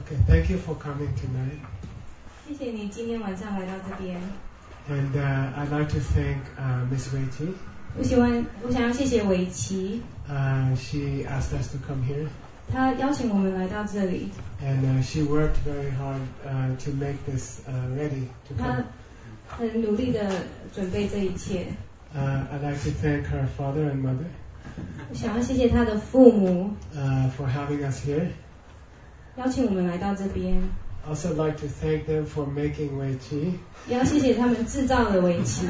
Okay, thank you for coming tonight. 谢谢你今天晚上来到这边。 And I'd like to thank Miss Wei Qi. 我想要谢谢韦琪。 She asked us to come here. 她邀请我们来到这里。 And she worked very hard to make this ready to come. 她很努力的准备这一切。 I'd like to thank her father and mother. 我想要谢谢她的父母。 For having us here. 邀请我们来到这边。 Also like to thank them for making Wei Qi. 也要谢谢他们制造了围棋。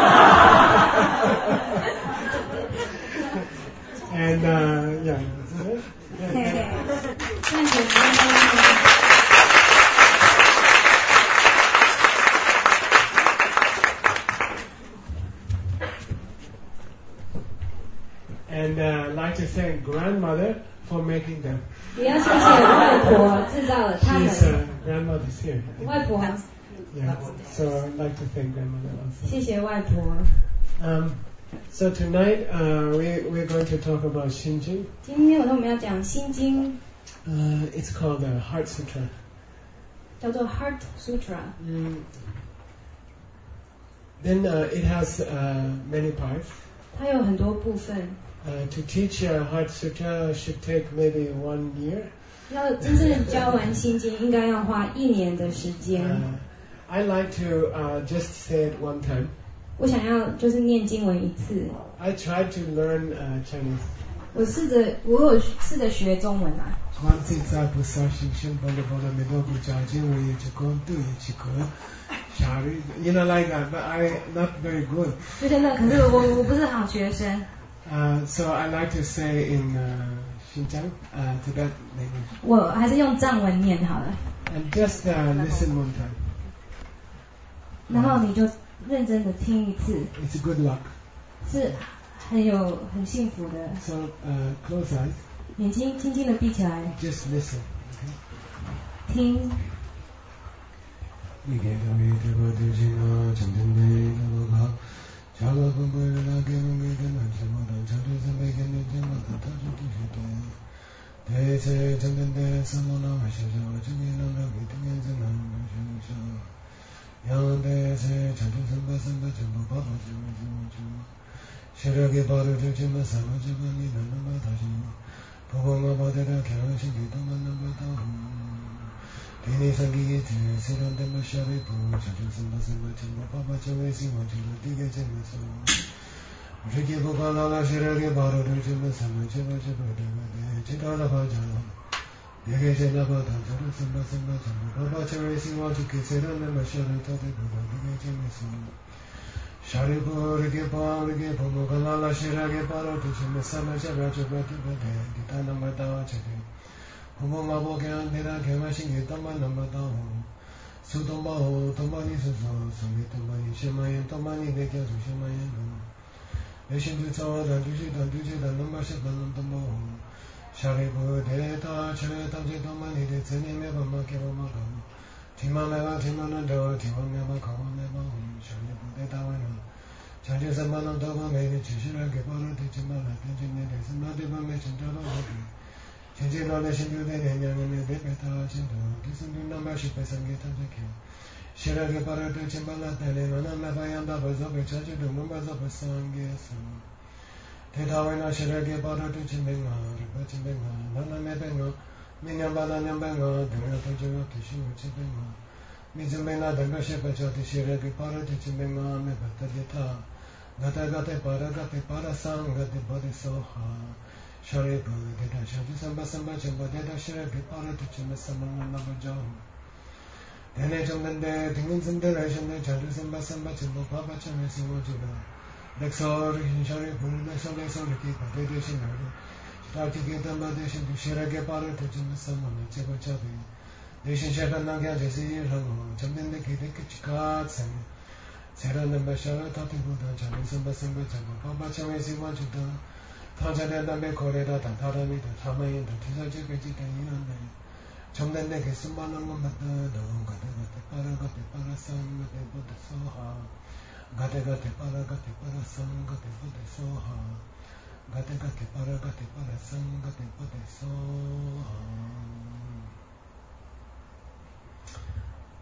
And yeah. And I'd like to thank grandmother for making them. 也要谢谢外婆制造了他们。 Grandmother's here. 外婆。 Yeah. So I'd like to thank grandmother also. 谢谢外婆。 So tonight we're going to talk about 心经。 今天我们要讲心经。 It's called the Heart Sutra. 叫做 Heart Sutra. Then it has many parts. 它有很多部分。 To teach Heart Sutra should take maybe 1 year. 要真正教完心经，应该要花1年的时间。 I like to just say it one time. 我想要就是念经文一次。 I tried to learn Chinese. 我有试着学中文啊。 You know, like that, but I not very good. 就真的，可是我不是好学生。 So I like to say in Xinjiang, Tibet language. 我还是用藏文念好了。 And just listen one time. 然后你就认真的听一次。 It's good luck. 是很幸福的。 So close eyes. 眼睛轻轻的闭起来。 Just listen. Okay? 听。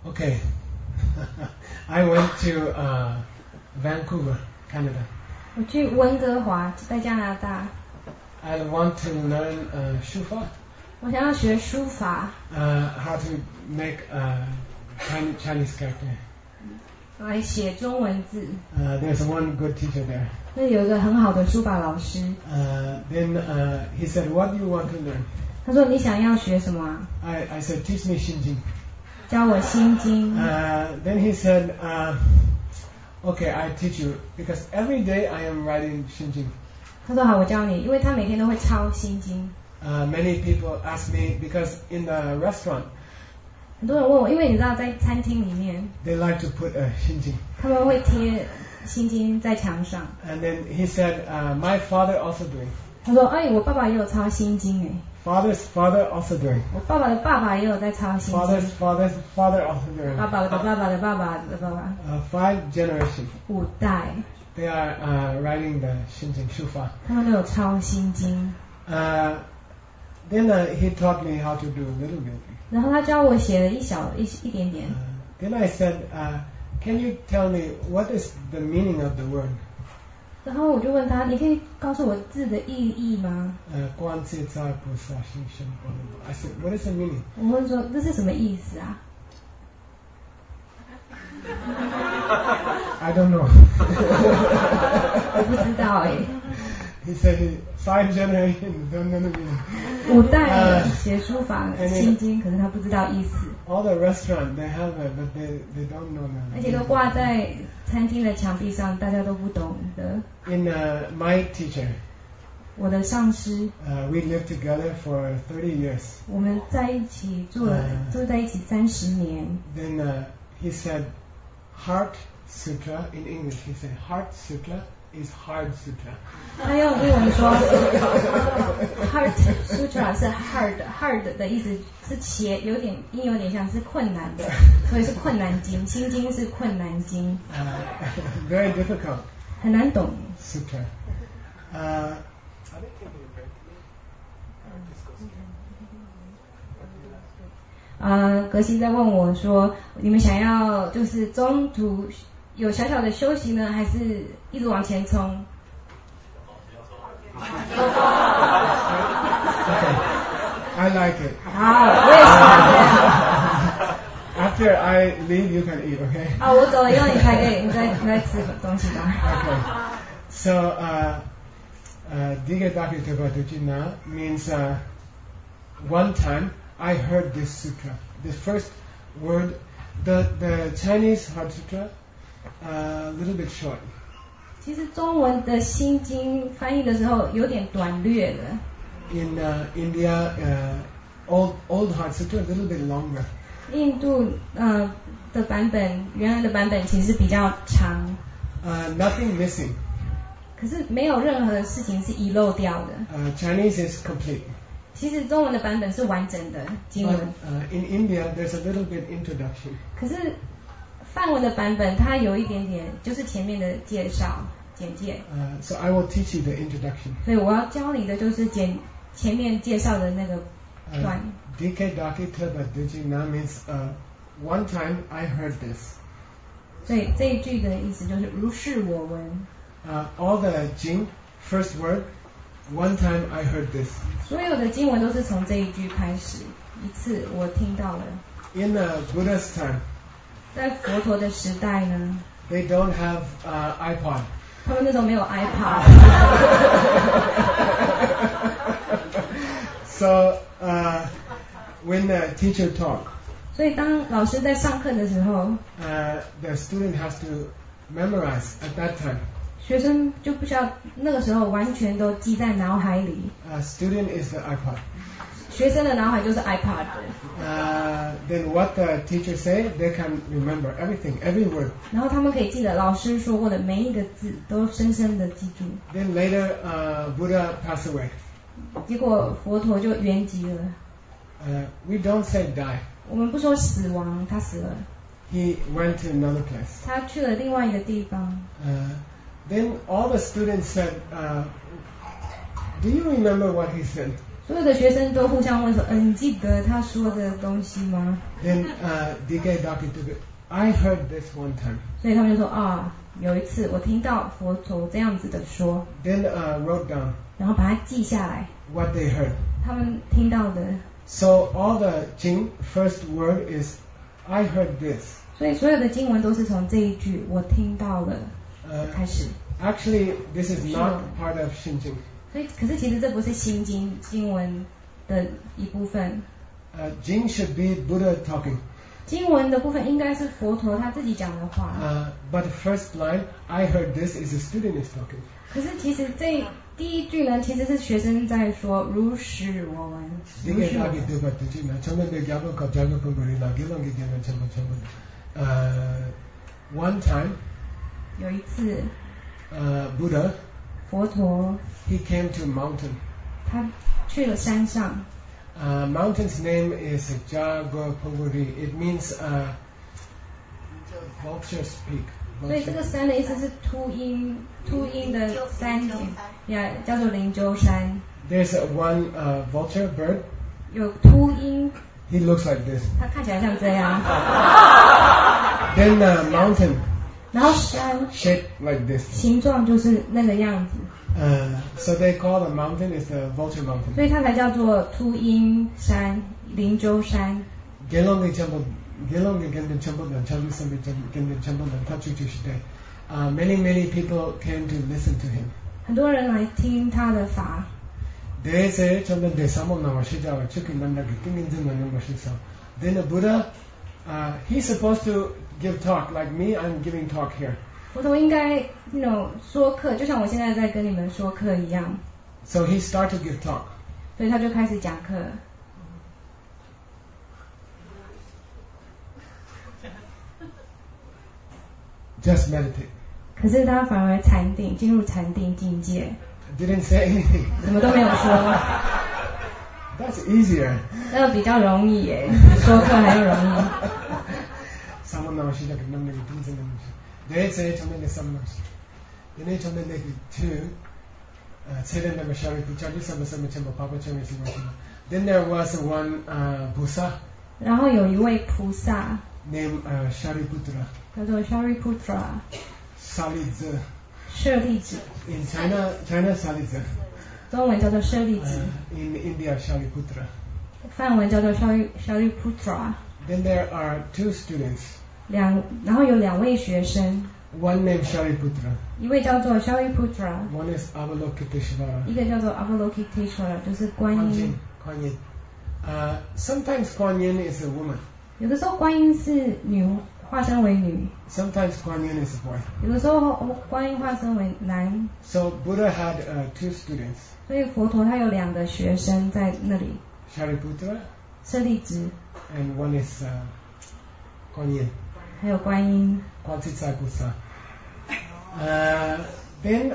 Okay. I went to Vancouver, Canada. 我去温哥华，在加拿大。 I want to learn 书法。 我想要学书法。 How to make Chinese character. 来写中文字。 There's one good teacher there. 那有一个很好的书法老师。 Then he said, "What do you want to learn?" 他说你想要学什么啊？ I said, "Teach me 心经." 教我心经。 Then he said, "Okay, I teach you because every day I am writing 心经." 他说好，我教你，因为他每天都会抄心经。 Many people ask me because in the restaurant. 很多人问我，因为你知道在餐厅里面 They like to put 心经. 他们会贴心经在墙上。 And then he said, "My father also doing." 他说，哎，我爸爸也有抄心经哎。 Father's father also doing. 我爸爸的爸爸也有在抄心经。 Father's father also doing. 爸爸的爸爸的爸爸的爸爸。 5 generations. 5代。 They are writing the 心经书法。 他们都有抄心经。 Then he taught me how to do a little bit. 然后他教我写了一点点。 Then I said, "Can you tell me what is the meaning of the word?" 然后我就问他，你可以告诉我字的意义吗？ 观自在菩萨心生般若。I said, "What is the meaning?" 我问说这是什么意思啊？ I don't know. 我不知道哎。 He said 5 generations don't know the meaning. 5代写书法心经，可是他不知道意思。 All the restaurant they have it, but they don't know the. 而且都挂在餐厅的墙壁上，大家都不懂的。 In my teacher. 我的上师。 We lived together for 30 years. 我们在一起住在一起30年。 Then he said, "Heart Sutra in English." He said, "Heart Sutra is hard sutra." 他用英文说 ，Heart Sutra 是 hard 的意思是斜，有点像是困难的，所以是困难经。心经是困难经。 Very difficult. 很难懂。 Sutra. 格西在问我说，你们想要就是中途有小小的休息呢，还是一直往前冲？ Okay, I like it. 好，我也喜欢这样。 After I leave, you can eat, okay? 啊，我走了以后你才可以，你再吃东西吧。 Okay. So, Digedaki Tepatuchina means one time I heard this sutra. The first word, the Chinese Heart Sutra, a little bit short. 其实中文的心经翻译的时候有点短略的。 In India, old Heart Sutra a little bit longer. 印度的版本，原来的版本其实比较长。 Nothing missing. 可是没有任何事情是遗漏掉的。 Chinese is complete. 其实中文的版本是完整的经文。 In India, there's a little bit introduction. 可是梵文的版本它有一点点，就是前面的介绍简介。 So I will teach you the introduction. 所以我要教你的就是前面介绍的那个段。 Digedaki Tepatuchina means one time I heard this. 所以这一句的意思就是如是我闻。 All the Jing, first word, one time I heard this. 所有的经文都是从这一句开始，一次我听到了。 In Buddha's time, 在佛陀的时代呢 they don't have iPod. 他们那时候没有 iPod. So when the teacher talk, 所以当老师在上课的时候 the student has to memorize at that time. 学生就不需要那个时候完全都记在脑海里。 Student is the iPod. 学生的脑海就是 iPod. Then what the teacher say, they can remember everything, every word. 然后他们可以记得老师说过的每一个字，都深深的记住。 Then later, Buddha passed away. 结果佛陀就圆寂了。 We don't say die. 我们不说死亡，他死了。 He went to another place. 他去了另外一个地方。 Then all the students said, "Do you remember what he said?" 所有的学生都互相问说，你记得他说的东西吗？ Then DK Daki took it. I heard this one time. 所以他们就说有一次我听到佛陀这样子的说， Then wrote down 然后把它记下来， what they heard. 他们听到的。 So all the Jing first word is I heard this. 所以所有的经文都是从这一句我听到了开始。 Actually, this is not part of Shinjing. 所以可是其实这不是心经经文的一部分。 Jing should be Buddha talking. 经文的部分应该是佛陀他自己讲的话。 But the first line, I heard this, is a student is talking. 可是其实这第一句呢，其实是学生在说如是我闻。 One time, 有一次 Buddha, 佛陀 he came to a mountain. 他去了山上。 Mountain's name is Jagopuri. It means vulture's peak. 所以这个山的意思是秃鹰的山呀，叫做灵鹫山。 There's one vulture bird. 有秃鹰。 He looks like this. 他看起来像这样。 Then mountain. 然后山 shaped like this. 形状就是那个样子。 So they call the mountain is the vulture mountain. 所以它才叫做秃鹰山、灵鹫山。 Many people came to listen to him. 很多人来听他的法。 Then the Buddha, he's supposed to give talk like me. I'm giving talk here. 佛陀应该说课，就像我现在在跟你们说课一样。 So he started to give talk. 所以他就开始讲课。 Just meditate. 可是他反而禅定，进入禅定境界。 Didn't say anything. 什么都没有说。 That's easier. 那比较容易耶，比说课还要容易。 They say something some Then they told me two. Then there was one Buddha. 然后有一位菩萨 named Shariputra. 叫做 Shariputra. 舍利子。 舍利子。 In China 舍利子。 中文叫做舍利子。 In India, Shariputra. 梵文叫做 Shariputra. Then there are two students. 然后有两位学生。 One named Shariputra. 一位叫做 Shariputra. One is Avalokiteshvara. 一个叫做 Avalokiteshvara， 就是观音。 Sometimes Kuan Yin is a woman. 有的时候观音是女，化身为女。 Sometimes Kuan Yin is a boy. 有的时候观音化身为男。 So Buddha had two students. 所以佛陀他有两个学生在那里。 Shariputra. 舍利子。 And one is Kuan Yin. 还有观音。 Kwansitsaipusa. Then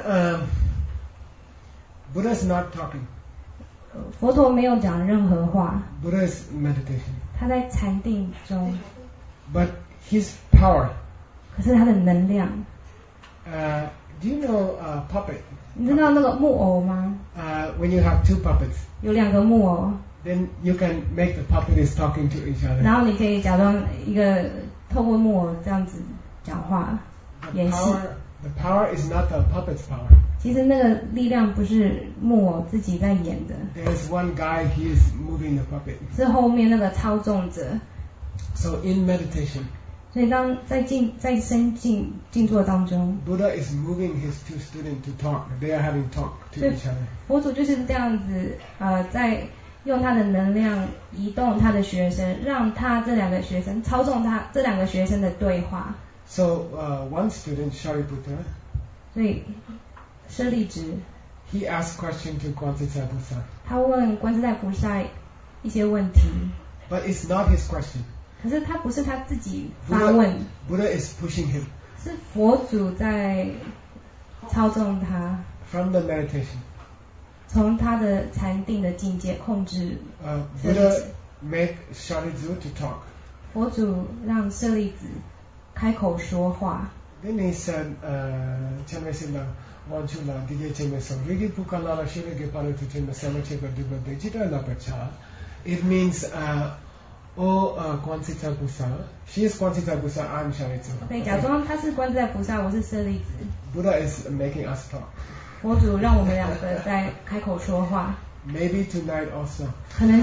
Buddha is not talking. 佛陀没有讲任何话。 Buddha is meditation. 他在禅定中。 But his power. 可是他的能量。 Do you know puppet? 你知道那个木偶吗 ？When you have two puppets. 有两个木偶。 Then you can make the puppet is talking to each other. 然后你可以假装一个透过木偶这样子讲话演戏。 The power is not the puppet's power. 其实那个力量不是木偶自己在演的。 There's one guy, he is moving the puppet. 是后面那个操纵者。 So in meditation. 所以当在深静坐当中 ，Buddha is moving his two students to talk. They are having talk to each other. 佛祖就是这样子在用他的能量移动他的学生，让他这两个学生操纵他这两个学生的对话。 So one student, Shariputra. 所以舍利子 He asked question to Kwansitsaipusa. 他问观自在菩萨一些问题。 But it's not his question. 可是他不是他自己发问。 Buddha is pushing him. 是佛祖在操纵他。 From the meditation. 从他的禅定的境界控制。 Buddha make Shariputra to talk. 佛祖让舍利子开口说话。 Then he said, Chamesila, Wanchula, Dige Chemeso, Rigi Pukalala Shirige Palututin, the Samachiba Duba, Digita Lapacha. It means, Kwansita Busa. She is Kwansita Busa, I'm Sharitsu. Okay, 假装他是观自在菩萨，我是舍利子。 Buddha is making us talk. 佛祖让我们两个在开口说话。 Maybe tonight also. 可能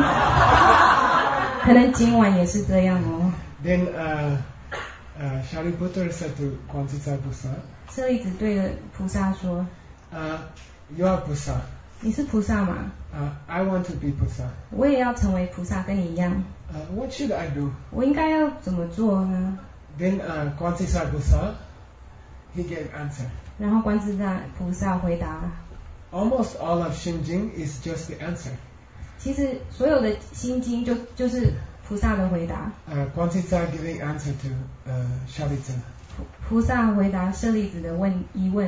今晚也是这样哦。 Then Shariputra said to Kwansita Busa. 舍利子对着菩萨说 You are Busa. 你是菩萨吗 I want to be Busa. 我也要成为菩萨，跟你一样。 What should I do? 我应该要怎么做呢 Then Kwansita Busa, he gave answer. 然后观自在菩萨回答 Almost all of Shinjing is just the answer. 其实所有的心经就是菩萨的回答。 Kwansita giving answer to Sharitsa. 菩萨回答舍利子的疑问。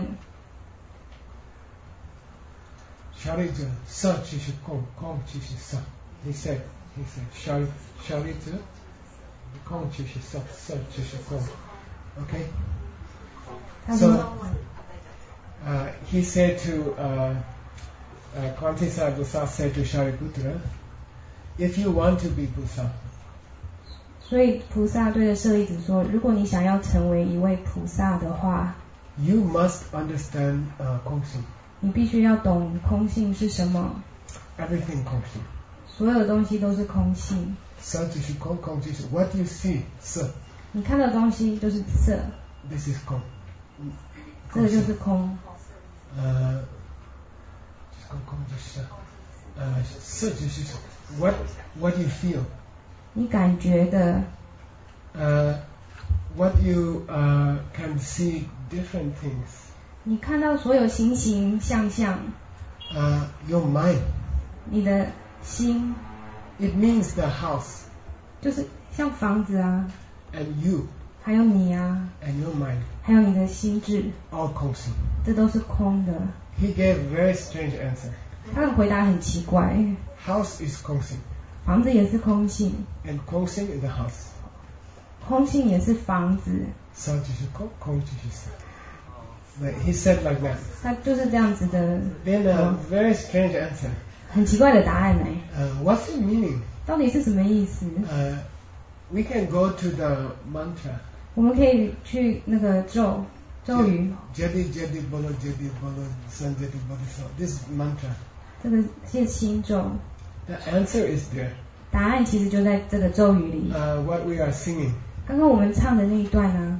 Sharitsa, sa chishi kong chishi sa. He said, Sharitsa, kong chishi sa chishi kong. Okay? So, he said to Kwansita Busa said to Shariputra, if you want to be Busa, 所以菩萨对着舍利子说，如果你想要成为一位菩萨的话 you must understand Kongsin. 你必须要懂空性是什么。 Everything Kongsin. 所有的东西都是空性。 Sa chishi kong kong chishi. What you see, sa. 你看到的东西就是色， This is kong. 这个就是空。 What you feel? 你感觉的 what you can see different things. 你看到所有形形象象 Your mind. 你的心 It means the house. 就是像房子啊 And you. 还有你啊 And your mind. 还有你的心智 All Kongsin. 这都是空的。 He gave very strange answer. 他的回答很奇怪， House is Kongsin. 房子也是空性， And Kongsin is the house. 空性也是房子。 Sa chishi kong kong chishi sa. He said like that. 他就是这样子的 Then a very strange answer. 很奇怪的答案呢。 What's the meaning? 到底是什么意思？ We can go to the mantra. 我们可以去那个咒语， Jadi jadi bolo san jadi bolo so. This mantra. 这个是心咒， The answer is there. 答案其实就在这个咒语里。 What we are singing. 刚刚我们唱的那一段呢，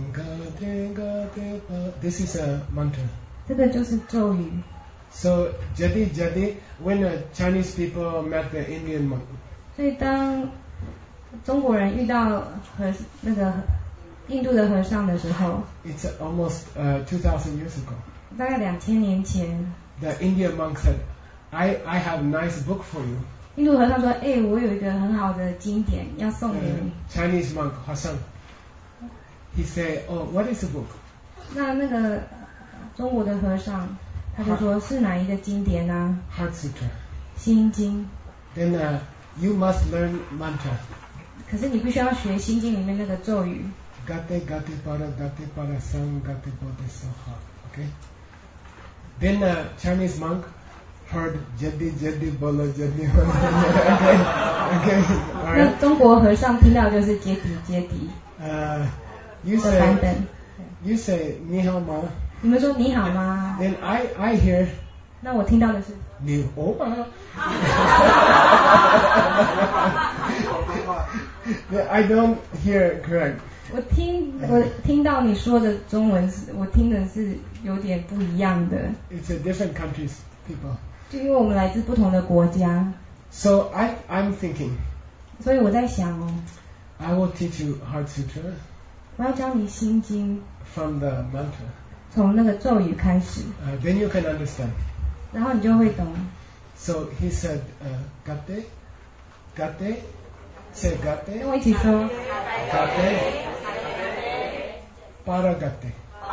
This is a mantra. 这个就是咒语。 So jadi jadi when Chinese people met the Indian monk. 所以当中国人遇到那个印度的和尚的时候， It's almost 2,000 years ago. 大概2000年前， The Indian monk said, I have a nice book for you. 印度和尚说：“我有一个很好的经典要送给你。 Chinese monk Hassan. He said, oh, what is the book? 那个中国的和尚他就说：“是哪一个经典呢？ Heart Sutra. 心经。 Then you must learn mantra. 可是你必须要学心经里面那个咒语。 Gate para sang gate bodhi soha. Okay. Then Chinese monk heard jadi bolo jadi. Okay. 那中国和尚听到就是接底 You 的版本。 say 你好吗？ 你们说你好吗？ Then I hear 那我听到的是你好吗I don't hear correct. 我听到你说的中文是，我听的是有点不一样的。 It's a different countries people. 就因为我们来自不同的国家， So I'm thinking 所以我在想哦， I will teach you Heart Sutra 我要教你心经， from the mantra. 从那个咒语开始， Then you can understand. 然后你就会懂。 So he said, gate, say 跟 gate, 我一起说， gate, para gate,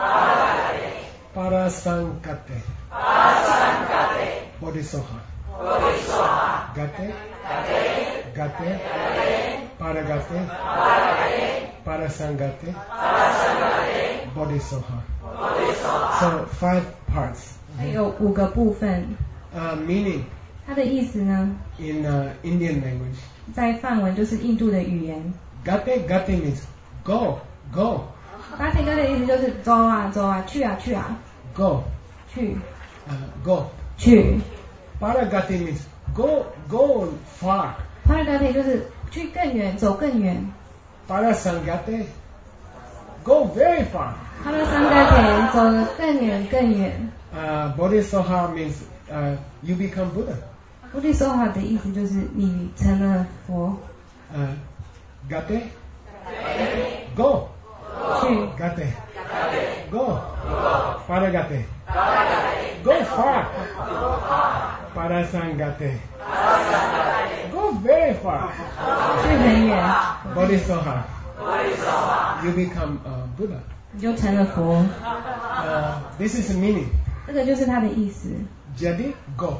para sang gate, bodhisoha, gate, para gate, para sang gate, Bodhisoha. So 5 parts. 它有5个部分。 Meaning 它的意思呢 in Indian language. 在梵文就是印度的语言。 Gate means go. Gate 的意思就是走啊，去啊。 Go. 去。 Go. 去。 Paragate means go far. Paragate 就是去更远，走更远。 Parasangate go very far. Parasangate 走得更远。 Bodhisoha means you become Buddha. Bodhisoha 的意思就是你成了佛。 Gate go. 去。 Gate go. Paragate go far. Parasangate go very far. 去很远。 Bodhisoha you become Buddha. 你就成了佛。 This is the meaning. 这个就是它的意思。 Jadi go.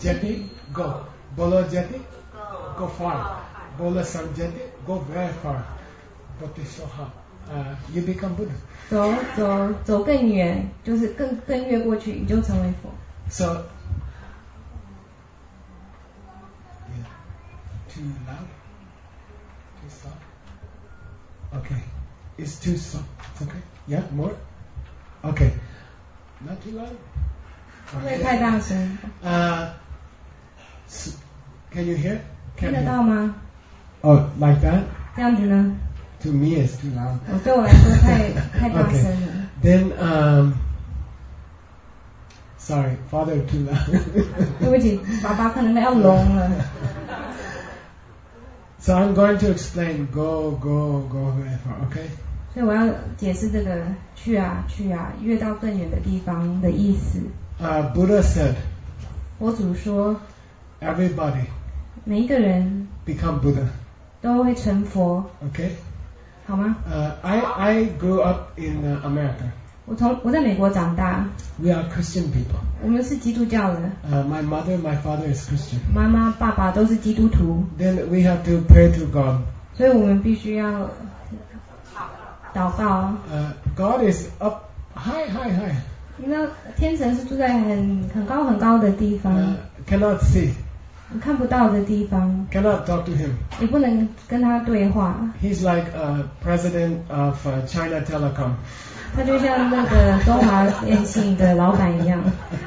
Bolo jadi go far. Bolo samjadi go very far. Bodhisoha you become Buddha. 走更远，就是更越过去，你就成为佛。 So too loud? Too soft? Okay. It's too soft. It's okay. Yeah, more? Okay. Not too loud? 不会太大声。 Can you hear? 听得到吗？ Oh, like that? 这样子呢？ To me, it's too loud. 对我来说太大声了。 Then, sorry, Father, too loud. 对不起，爸爸可能要聋了。 So I'm going to explain go very far, okay? 所以我要解释这个去啊，越到更远的地方的意思。 Buddha said, 佛祖说 everybody 每一个人 become Buddha. 都会成佛。 Okay? 好吗？ I grew up in America. 我在美国长大。 We are Christian people. 我们是基督教的。 My mother, my father is Christian. 妈妈、爸爸都是基督徒。 Then we have to pray to God. 所以我们必须要祷告。 God is up high. 你知道天神是住在很高的地方。 Cannot see. 你看不到的地方。 Cannot talk to him. 你不能跟他对话。 He's like president of China Telecom. 他就像那个中华电信的老板一样。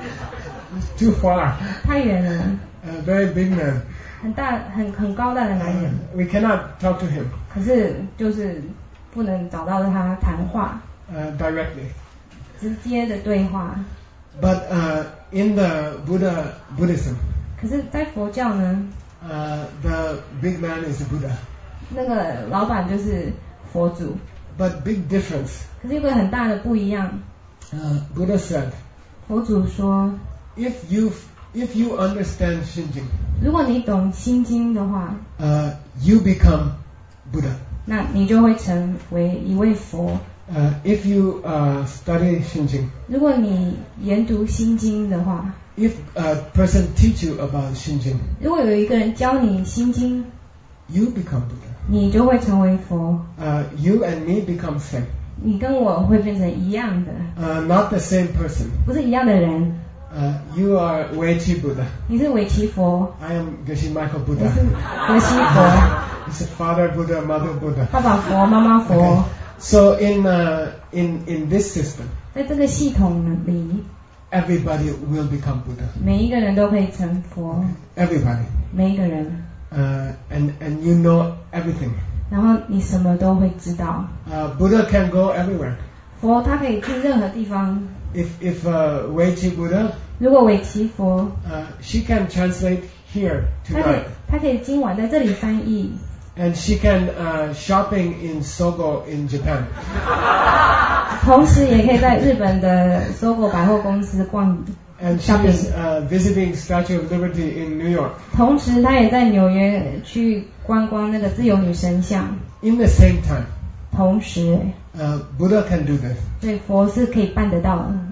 Too far. 太远了。 Very big man. 很高大的男人。 We cannot talk to him. 可是就是不能找到他谈话。 Directly. 直接的对话。 But in the Buddhism. 可是，在佛教呢 the big man is Buddha. 那个老板就是佛祖。 But big difference. 可是有个很大的不一样。 Buddha said. 佛祖说 If you understand Shinjin. 如果你懂心经的话 you become Buddha. 那你就会成为一位佛。 If you study Shinjin. 如果你研读心经的话 If a person teach you about Shinjin. 如果有一个人教你心经 You become Buddha. 你就会成为佛。 You and me become same. 你跟我会变成一样的。 Not the same person. 不是一样的人。 You are Weiqi Buddha. 你是韦奇佛。 I am Geshe Michael Buddha. 我是格西佛。 It's Father Buddha, Mother Buddha. 爸爸佛，妈妈佛。 Okay. So in this system. 在这个系统里 Everybody will become Buddha. 每一个人都可以成佛。 Everybody. 每一个人。 And you know everything. 然后你什么都会知道。 Buddha can go everywhere. 佛他可以去任何地方。 If Weiqi Buddha. 如果韦奇佛 she can translate here tonight. 他可以今晚在这里翻译。 And she can shopping in Sogo in Japan. 同时也可以在日本的 Sogo 百货公司逛 And she is visiting Statue of Liberty in New York. 同时他也在纽约去观光那个自由女神像。 In the same time. 同时 Buddha can do this. 对，佛是可以办得到的。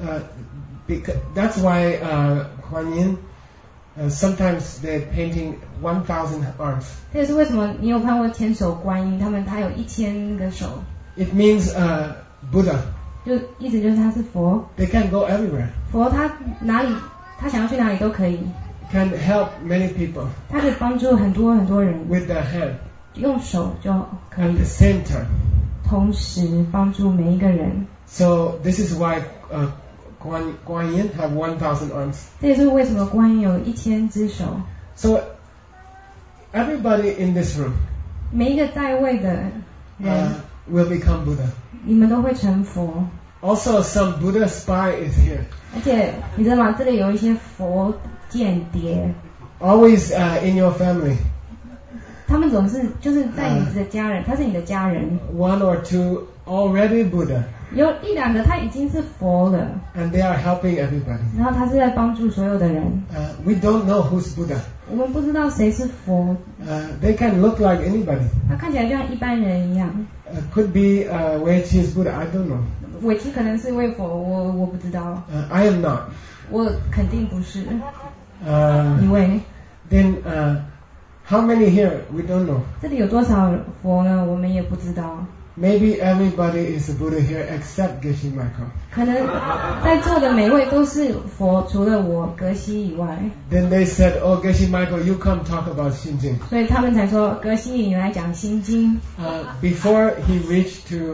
That's why Kuan Yin sometimes they're painting 1,000 arms. 这也是为什么你有看过千手观音，他有1000个手。 It means Buddha. 就意思就是他是佛。 They can go everywhere. 佛他想要去哪里都可以。 Can help many people. 他可以帮助很多很多人。 With their hand. 用手就可以。 At the same time. 同时帮助每一个人。 So this is why Guan Yin have 1,000 arms. 这也是为什么观音有1000只手。 So everybody in this room. 每一个在位的人。 Will become Buddha. 你们都会成佛。 Also, some Buddha spy is here. 而且你知道吗？这里有一些佛间谍。 Always in your family. 他们总是就是在你的家人，他是你的家人。 One or two already Buddha. 有1、2个他已经是佛了。 And they are helping everybody. 然后他是在帮助所有的人。 We don't know who's Buddha. 我们不知道谁是佛。 They can look like anybody. 他看起来就像一般人一样。 Could be Wei Qi is Buddha. I don't know. 韦七可能是位佛，我不知道。 I am not. 我肯定不是。一位。 Then how many here? We don't know. 这里有多少佛呢？我们也不知道。 Maybe everybody is a Buddha here except Geshe Michael. 可能在座的每位都是佛，除了我格西以外。 Then they said, "Oh, Geshe Michael, you come talk about 心经." 所以他们才说格西你来讲心经。 Before he reached to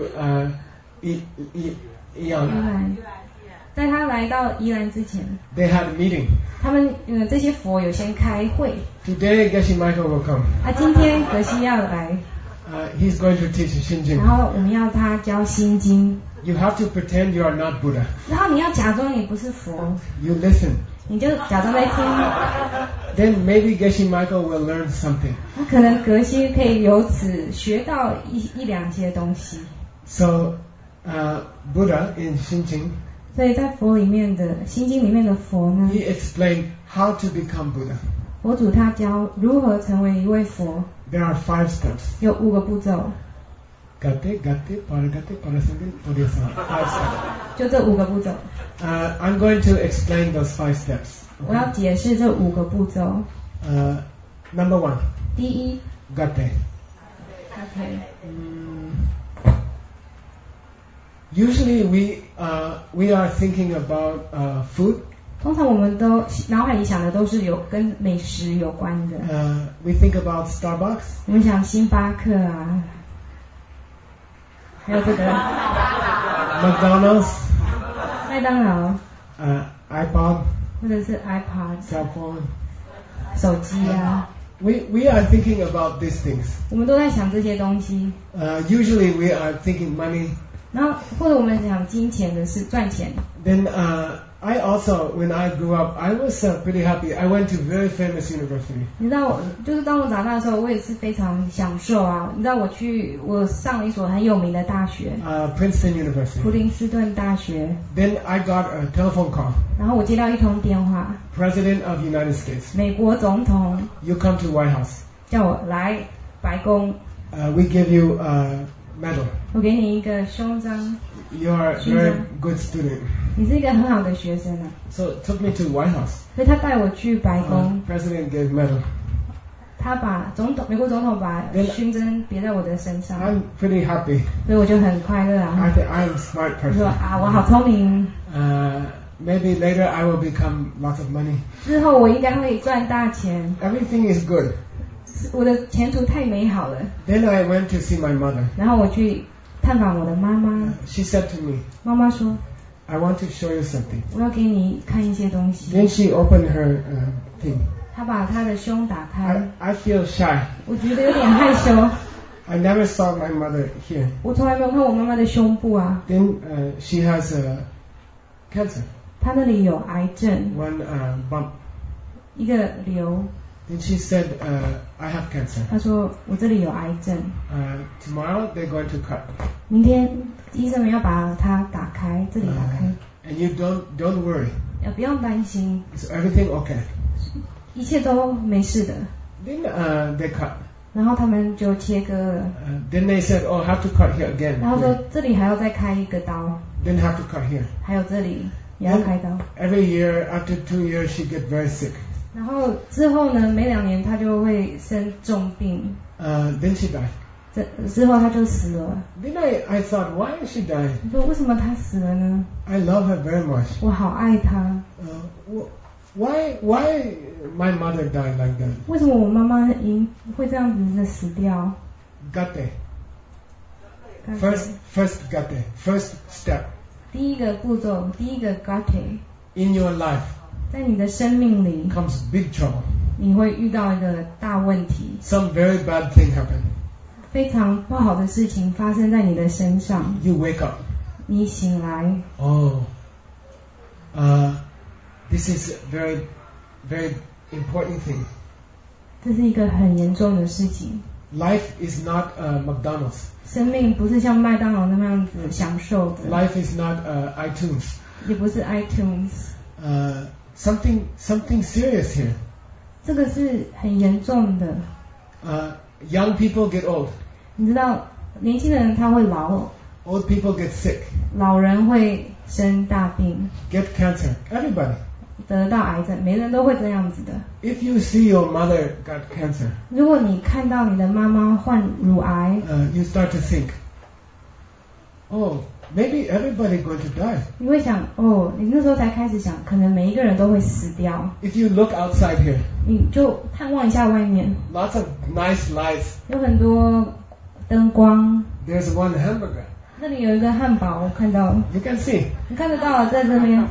Yilan. 在他来到宜兰之前 They had a meeting. 他们这些佛有先开会。 Today, Geshe Michael will come. 今天格西要来。 He's going to teach 心经。 然后我们要他教心经。 You have to pretend you are not Buddha. 然后你要假装你不是佛。 You listen. 你就假装在听。 Then maybe Geshe Michael will learn something. 可能格西可以由此学到一两些东西。 So, Buddha in 心经。 所以在佛里面的心经里面的佛呢 He explained how to become Buddha. 佛祖他教如何成为一位佛。 There are 5 steps. 有5个步骤。 Gate, paragate, parasangate, bodhisattva. 5 steps. 就这5个步骤。 I'm going to explain those 5 steps. 我要解释这5个步骤。 Number 1. 第一。 Gate. Okay. Usually we are thinking about food. 通常我们都脑海里想的都是有跟美食有关的。 We think about Starbucks. 我们想星巴克啊，还有这个 McDonald's. 麦当劳。 iPod. 或者是 iPod. Cell phone. 手机啊。 We are thinking about these things. 我们都在想这些东西。 Usually we are thinking money. 然后或者我们想金钱的事，赚钱。 Then I also, when I grew up, I was pretty happy. I went to very famous university. 你知道就是当我长大的时候，我也是非常享受啊。你知道我上了一所很有名的大学。 Princeton University. 普林斯顿大学。 Then I got a telephone call. 然后我接到一通电话。 President of the United States. 美国总统。 You come to White House. 叫我来白宫。 We give you a medal. 我给你一个胸章。 You are a very good student. 你是一个很好的学生啊。 So it took me to White House. 所以他带我去白宫。 President gave medal. 他把美国总统把勋章别在我的身上。 I'm pretty happy. 所以我就很快乐啊。 I think I'm a smart person. 我说我好聪明。 Maybe later I will become lots of money. 之后我应该会赚大钱。 Everything is good. 我的前途太美好了。 Then I went to see my mother. 然后我去探访我的妈妈。 She said to me. 妈妈说 I want to show you something. 我要给你看一些东西。 Then she opened her thing. 她把她的胸打开。 I feel shy. 我觉得有点害羞。 I never saw my mother here. 我从来没有看我妈妈的胸部啊。 Then she has cancer. 她那里有癌症。 One bump. 一个瘤。 Then she said, I have cancer. 她说我这里有癌症。 Tomorrow they're going to cut. 明天医生们要把它打开，这里打开。 And you don't worry. 不用担心。 Is everything okay? 一切都没事的。 Then they cut. 然后他们就切割了。 Then they said, oh, have to cut here again. 然后说这里还要再开一个刀。 Then have to cut here. 还有这里也要开刀。 Every year, after 2 years, she get very sick. 然后之后呢，每2年她就会生重病。 Then she died. 之后他就死了。 Then I thought, why is she dying? 你说为什么他死了呢？ I love her very much. 我好爱他。 Why my mother died like that? 为什么我妈妈会这样子的死掉？ Gate. First gate. First step. 第一个步骤，第一个 gate。 In your life 在你的生命里 comes big trouble. 你会遇到一个大问题， Some very bad thing happen. 非常不好的事情发生在你的身上。 You wake up. 你醒来， This is very, very important thing. 这是一个很严重的事情。 Life is not McDonald's. 生命不是像麦当劳那样子享受的， Life is not iTunes. 也不是 iTunes。 Something serious here. 这个是很严重的。 Young people get old. 你知道，年轻人他会老， Old people get sick. 老人会生大病， Get cancer. Everybody. 得到癌症，每个人都会这样子的。 If you see your mother got cancer, 如果你看到你的妈妈患乳癌， you start to think, oh, maybe everybody going to die. 你会想，哦，你那时候才开始想，可能每一个人都会死掉。 If you look outside here, 你就探望一下外面， lots of nice lights. 有很多灯光。 There's one hamburger. 那里有一个汉堡，我看到， You can see. 你看得到，在这边，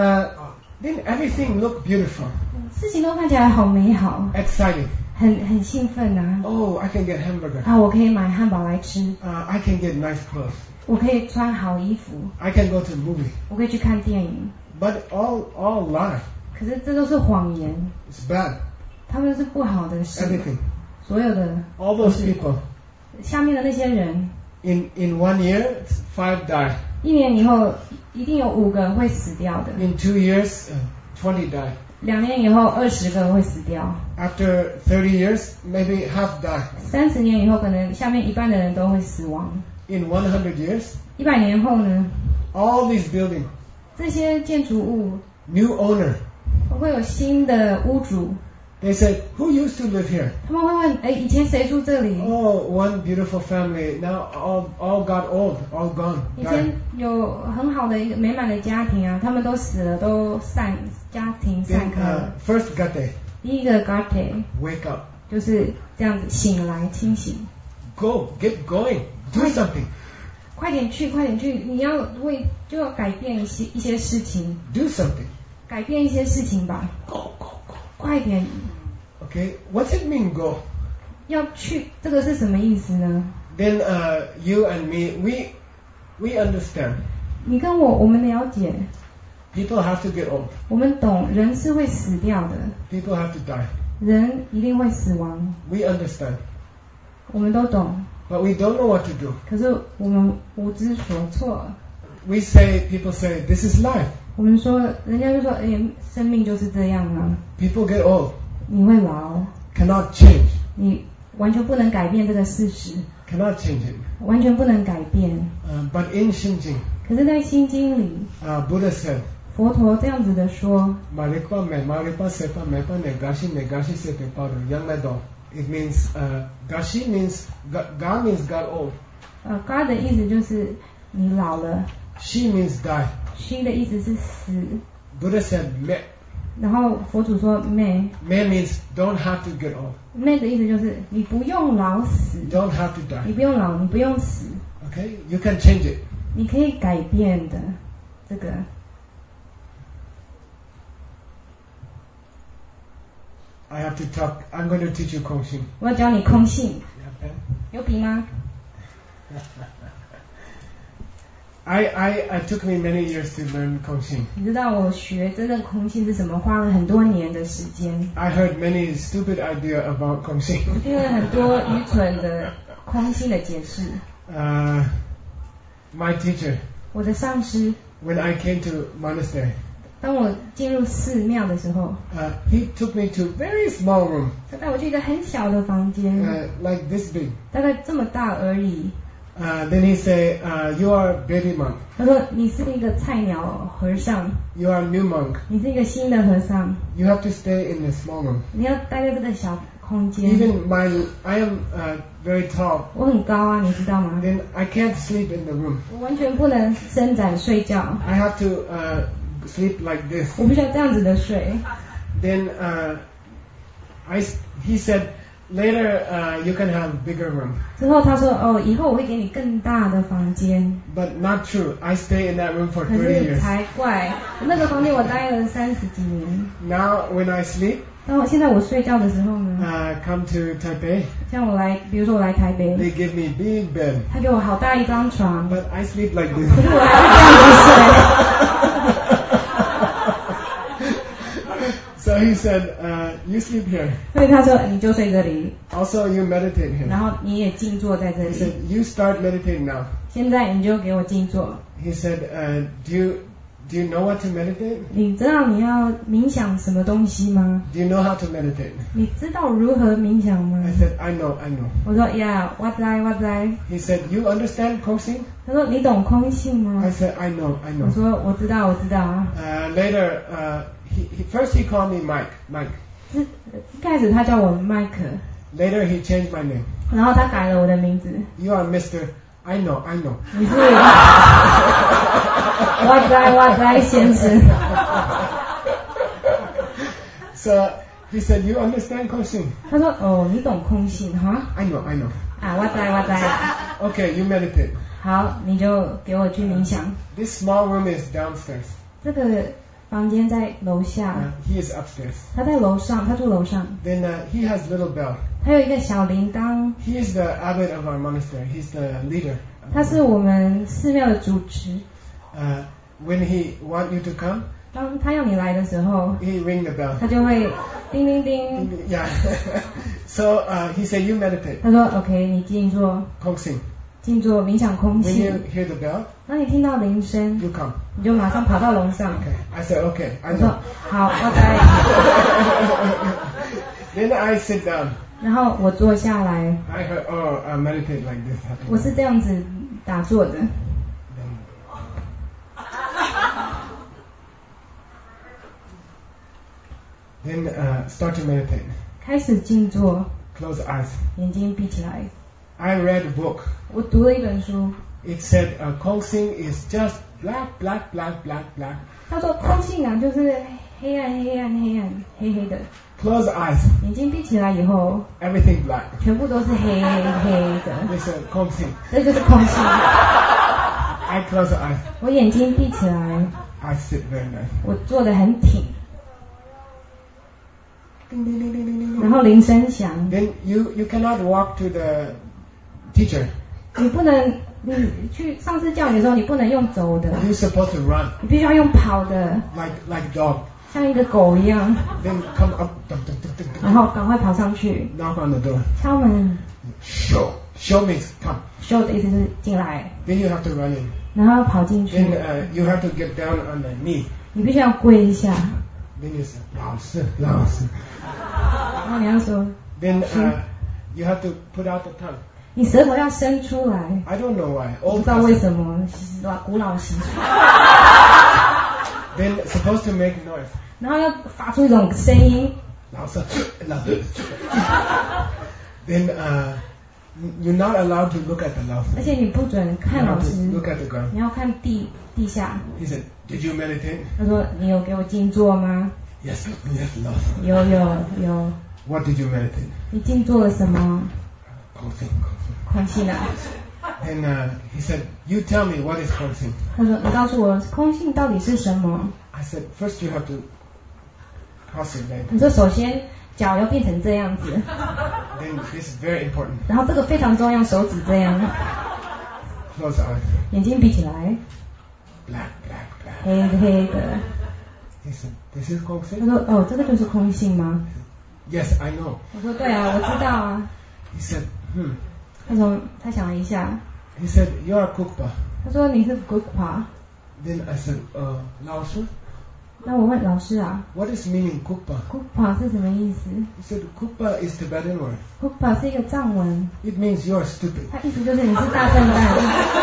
Then everything look beautiful, 事情都看起来好美好， exciting. 很兴奋啊！ Oh, I can get hamburger. 啊，我可以买汉堡来吃， I can get nice clothes. 我可以穿好衣服， I can go to a movie. 我可以去看电影。 But all lie. 可是这都是谎言， It's bad. 他们是不好的事。 Everything. 所有的 All those people. 下面的那些人， In 1 year, 5 die. 一年以后一定有5个会死掉的， In 2 years, 20 die. 2年以后20个会死掉， After 30 years, maybe half die. 30年以后可能下面一半的人都会死亡。 In 100 years, 100年后呢， all these buildings, 这些建筑物 new owner. 会有新的屋主， They say, who used to live here? 他们会问，以前谁住这里？ Oh, one beautiful family. Now all got old, all gone. 以 Died. 前有很好的一个美满的家庭啊，他们都死了，都家庭散 Then, 开了。 first gate, 第一个 gate wake up. 就是这样子醒来清醒， Go, get going, do something, 快点去，你就要改变一些事情， do something. 改变一些事情吧， Go. 快点 Okay, what's it mean, go? 要去，这个是什么意思呢？ Then you and me, we understand. 你跟我们了解， People have to get old. 我们懂人是会死掉的， People have to die. 人一定会死亡， We understand. 我们都懂， But we don't know what to do. 可是我们无知所措。 People say, this is life. 我们说，人家就说，生命就是这样啊， People get old, 你会老， cannot change, 你完全不能改变这个事实， cannot change it. 完全不能改变。 But in Shinjing, 可是，在心经里， Buddha said, 佛陀这样子的说， it means, gashi means, ga means got old. God 的意思就是你老了 She means die. ，She 的意思是死， Buddha said, me. 然后佛祖说 Me means don't have to get old. Me 的意思就是你不用老死， Don't have to 你 die. 不用老，你不用死， Okay? You can change it. 你可以改变的。这个 I have to talk. I'm going to teach you Kongxing. 我要教你空性， You have pen? 有笔吗？ It took me many years to learn Kongxing. 你知道我学真正空性是什么，花了很多年的时间。 I heard many stupid idea about 我 Kongxing. 听了很多愚蠢的空性的解释。 My teacher, 我的上师， when I came to monastery, 当我进入寺庙的时候， he took me to very small room, 他带我去一个很小的房间， like this big. 大概这么大而已。 Then he say, you are baby monk. 他说你是一个菜鸟和尚， You are new monk. 你是一个新的和尚， You have to stay in the small room. 你要待在这个小空间。 Even I am very tall. 我很高啊，你知道吗？ Then I can't sleep in the room. 我完全不能伸展睡觉， I have to sleep like this. 我必须要这样子的睡。 Then he said later you can have bigger room. 之后他说哦，以后我会给你更大的房间。 But not true. I stay in that room for 可 30 是 years. 才怪，那个房间我待了30几年。 Now when I sleep, 然后现在我睡觉的时候呢， come to Taipei, 像我来，比如说我来台北， they give me big bed. 他给我好大一张床， But I sleep like 可 this. 是我还是这样子睡。 So he said, you sleep here. 所以他说你就睡这里， Also you meditate 然 here. 后你也静坐在这 He 里。 said, you start meditating now. 现在你就给我静坐。 He said, do you know what to meditate? 你知道你要冥想什么东西吗？ Do you know how to meditate? 你知道如何冥想吗 I？ said, I know. 我说呀，我知。 He said, you understand Koxing? 他说你懂空性吗 I？ said, I know. 我说我知道。 Later, first he called me Mike. 一开始他叫我麦克， Later he changed my name. 然后他改了我的名字。 You are Mr. I know. 你是我知先生。 So he said, you understand Koxing? 他说哦，你懂空性哈？ I know. 啊，我知。 Okay, you meditate. 好，你就给我去冥想。 This small room is downstairs. 这个房间在楼下， He is upstairs. 他在楼上，他住楼上。 Then he has little bell. 还有一个小铃铛， He is the abbot of our monastery. He's the leader. 他是我们寺庙的主持。 When he want you to come, 当他要你来的时候， he ring the bell. 他就会叮叮叮。 Yeah. So he said, you meditate. 他说 OK， 你静坐， Koxing. 静坐冥想空 When you 性。 hear the bell, 当你听到铃声， you come. 你就马上跑到楼上。 Okay. I said, okay. I 我说 know. 好，我知。 Then I sit down. 然后我坐下来， I heard, meditate like this. 我是这样子打坐的。 Then start to meditate. 开始静坐， Close eyes. 眼睛闭起来。 I read a book. 我读了一本书， It said Koxing is just black. 他说空性啊，就是黑暗，黑黑的。 Close eyes. 眼睛闭起来以后， Everything black. 全部都是黑的， This is Koxing. 这就是空性。 I close the eyes. 我眼睛闭起来， I sit very nice. 我坐得很挺， Ding, ding, ding, ding, ding, ding. 然后铃声响， Then you cannot walk to the teacher. 你不能，你去上次教你的时候，你不能用走的， You're supposed to run 你必须要用跑的， like dog. 像一个狗一样， Then come up, dum, dum, dum, dum, 然后赶快跑上去， knock on the door. 敲门。 Show means come. show 的意思是进来， Then you have to run in. 然后跑进去， Then you have to get down on the knee. 你必须要跪一下， Then you say, 老师. 然后你要说， Then you have to put out the tongue. 你舌头要伸出来， I don't know why. 我不 Old 知道为 custom. 什么，古老习俗， Then supposed to make noise. 然后要发出一种声音， Then you're not allowed to look at the 而 Lao. 且你不准 You 看老 have 师 to，look at the ground. 你要看地下。 He said, did you meditate? 他说你有给我静坐吗？ Yes, Lao. 有， What did you meditate? 你静坐了什么？ Koxing. 空性啊。 And he said, you tell me what is Koxing. 他说你告诉我空性到底是什么？ I said, first you have to cross your leg. 你说首先脚要变成这样子， Then this is very important. 然后这个非常重要，手指这样， Close eyes. 眼睛闭起来， Black. 黑黑的。 He said, this is 他 Koxing? 说哦，这个就是空性吗？ Yes, I know. 我说对啊，我知道啊。 He said, 他想了一下， He said, you are Kukpa. 他说你是 Gukpa。 Then I said, 老师? 那我问老师啊 What is meaning Kukpa? ，Gukpa 是什么意思 He said, Kukpa is Tibetan word. ？Gukpa 是一个藏文， It means you are stupid. 它意思就是你是大笨蛋。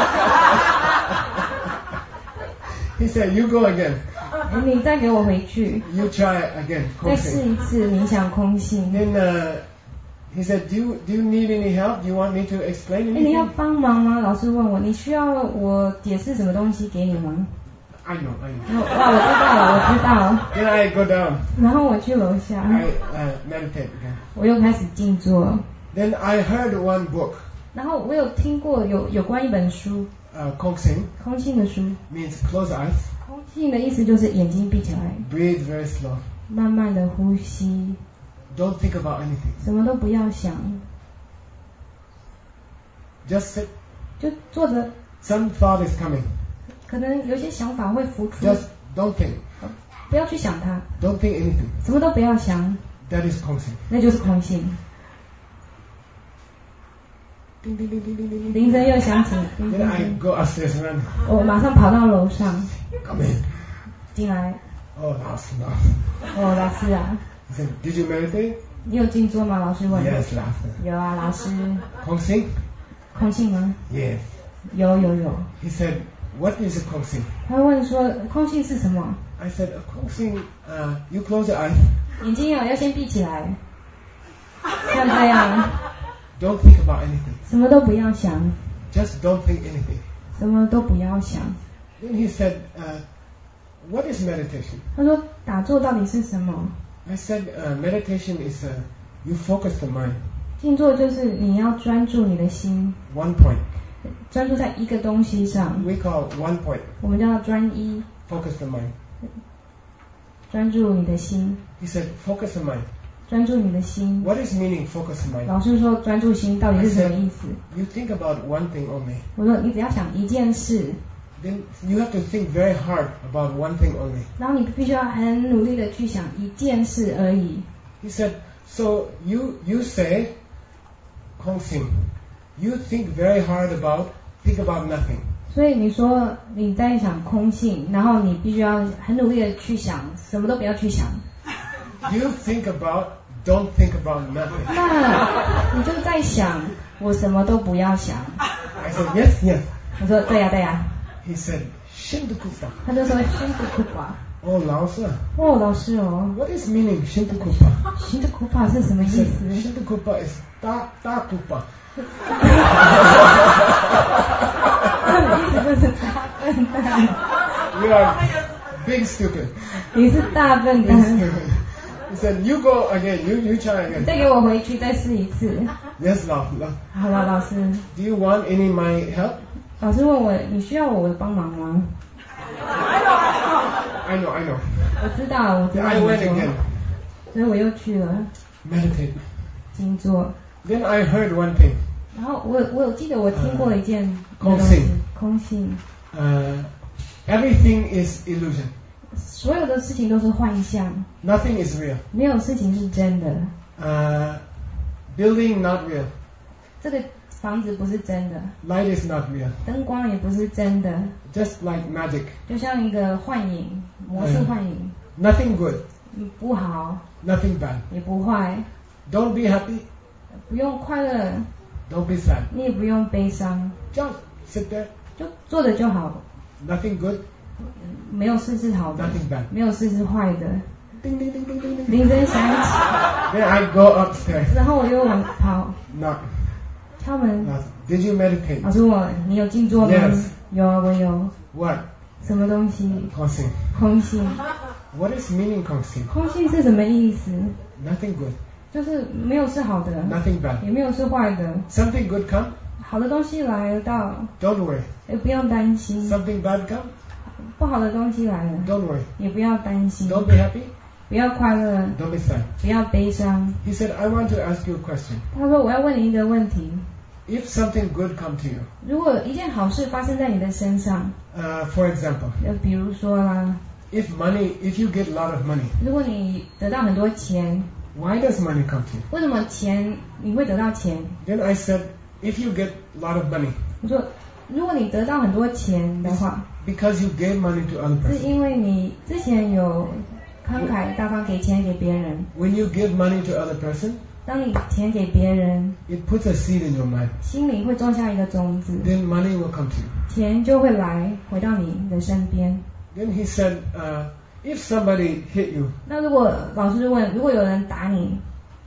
He said, you go again. 你再给我回去， You try again. 再试 Koxing. 一次冥想空性。 Then He said, do you need any help? Do you want me to explain 你要 anything? 帮忙吗？老师问我，你需要我解释什么东西给你吗？ I know. 哇，我知道。 Then I go down. 然后我去楼下， I meditate again. 我又开始静坐。 Then I heard one book, 然后我有听过有关一本书， Kong Sing, 空性的书。 means close eyes, 空性的意思就是眼睛闭起来， breathe very slow. 慢慢的呼吸， Don't think about anything. 什么都不要想， Just sit. 就坐着。 Some thought is coming. 可能有些想法会浮出， Just don't think. 不要去想它， Don't think anything. 什么都不要想， That is Kong Sing. 那就是空性。 Ding, ding, ding, ding, ding, ding, ding. 铃声又响起，叮 Then 叮 I 叮 go upstairs and run. 我马上跑到楼上 Come in. 进来。 Oh, last enough. 哦，老师啊， He said, did you meditate? 你有静坐吗？老师问。 Yes, laughter. 有啊，老师。 Kong Sing? 空性吗？ Yes. 有。 He said, what is a Kong Sing? 他问说空性是什么？ I said, a Kong Sing, you close your eyes. 眼睛要先闭起来，像这样， Don't think about anything. 什么都不要想， Just don't think anything. 什么都不要想。 Then he said, what is meditation? 他说打坐到底是什么？ I said, meditation is you focus the mind. 静坐就是你要专注你的心， One point. 专注在一个东西上， We call one point. 我们叫专一， Focus the mind. 专注你的心， He said, focus the mind. 专注你的心。 What is meaning focus the mind? 老师说专注心到底 I 是什么 said, 意思？ you think about one thing only. 我说你只要想一件事， Then you have to think very hard about one thing only. 然后你必须要很努力的去想一件事而已。 He said, so you say, Kong Sing, you think very hard think about nothing. 所以你说你在想空性，然后你必须要很努力的去想，什么都不要去想。 You think about, don't think about nothing. 那你就在想，我什么都不要想。 I said, yes. 我说对呀。 He said, Shindukupa. 他就说心不苦吧。 Oh, Lausa. 哦，老师哦， What is meaning Shindukupa? 心的苦吧是什么 He 意 said, 思？ Shindukupa is ta-kupa. 意思就是大笨蛋。 You are big stupid. 你是大笨 Big 蛋。 stupid. He said, you go again. You try 你 again. 再给我回去再试一次。 Yes, Lao. 好了，老师。 Do you want any my help? 老师问我，你需要我的帮忙吗？ I know. 我知道 I 你 went 说 again. 所以我又去了 Meditate. 静坐。 Then I heard one thing. 然后我记得我听过一件空性。 空性。 Everything is illusion. 所有的事情都是幻象， Nothing is real. 没有事情是真的。 Building not real. 这个房子不是真的， Light is not real. 灯光也不是真的， Just like magic. 就像一个幻影，魔术幻影， Nothing good. 不好 Nothing bad. 也不坏， Don't be happy. 不用快乐， Don't be sad. 你也不用悲伤， Just sit there. 就坐着就好， Nothing good. 没有事是好的 Nothing bad. 没有事是坏的。 Ding, ding, ding, ding, ding, ding. 铃声响起， Then I go upstairs. 然后我又往跑， Knock. 敲门。 Did you meditate? 老师问我，你有静坐吗？ Yes. 有啊，我有。 What? 什么东西？ Kong Sing. 空性。 What is meaning Kong Sing? 空性是什么意思？ Nothing good. 就是没有是好的， Nothing bad. 也没有是坏的。 Something good come. 好的东西来到， Don't worry. 也不用担心； Something bad come. 不好的东西来了， Don't worry. 也不要担心。 Don't be happy. 不要快乐， Don't be sad. 不要悲伤。 He said, I want to ask you a question. 他说：“我要问你一个问题， If something good come to you, 如果一件好事发生在你的身上， for example, 比如说啦， if you get a lot of money, 如果你得到很多钱， why does money come to you? 为什么你会得到钱？ Then I said, if you get a lot of money, 我说，如果你得到很多钱的话， because you gave money to other 是 person. 因为你之前有慷慨大方给钱给别人。 When you give money to other person, 当你钱给别人， it puts a seed in your mind. 心里会种下一个种子， Then money will come to you. 钱就会来回到你的身边。 Then he said, if somebody hit you, 那如果老师问，如果有人打你，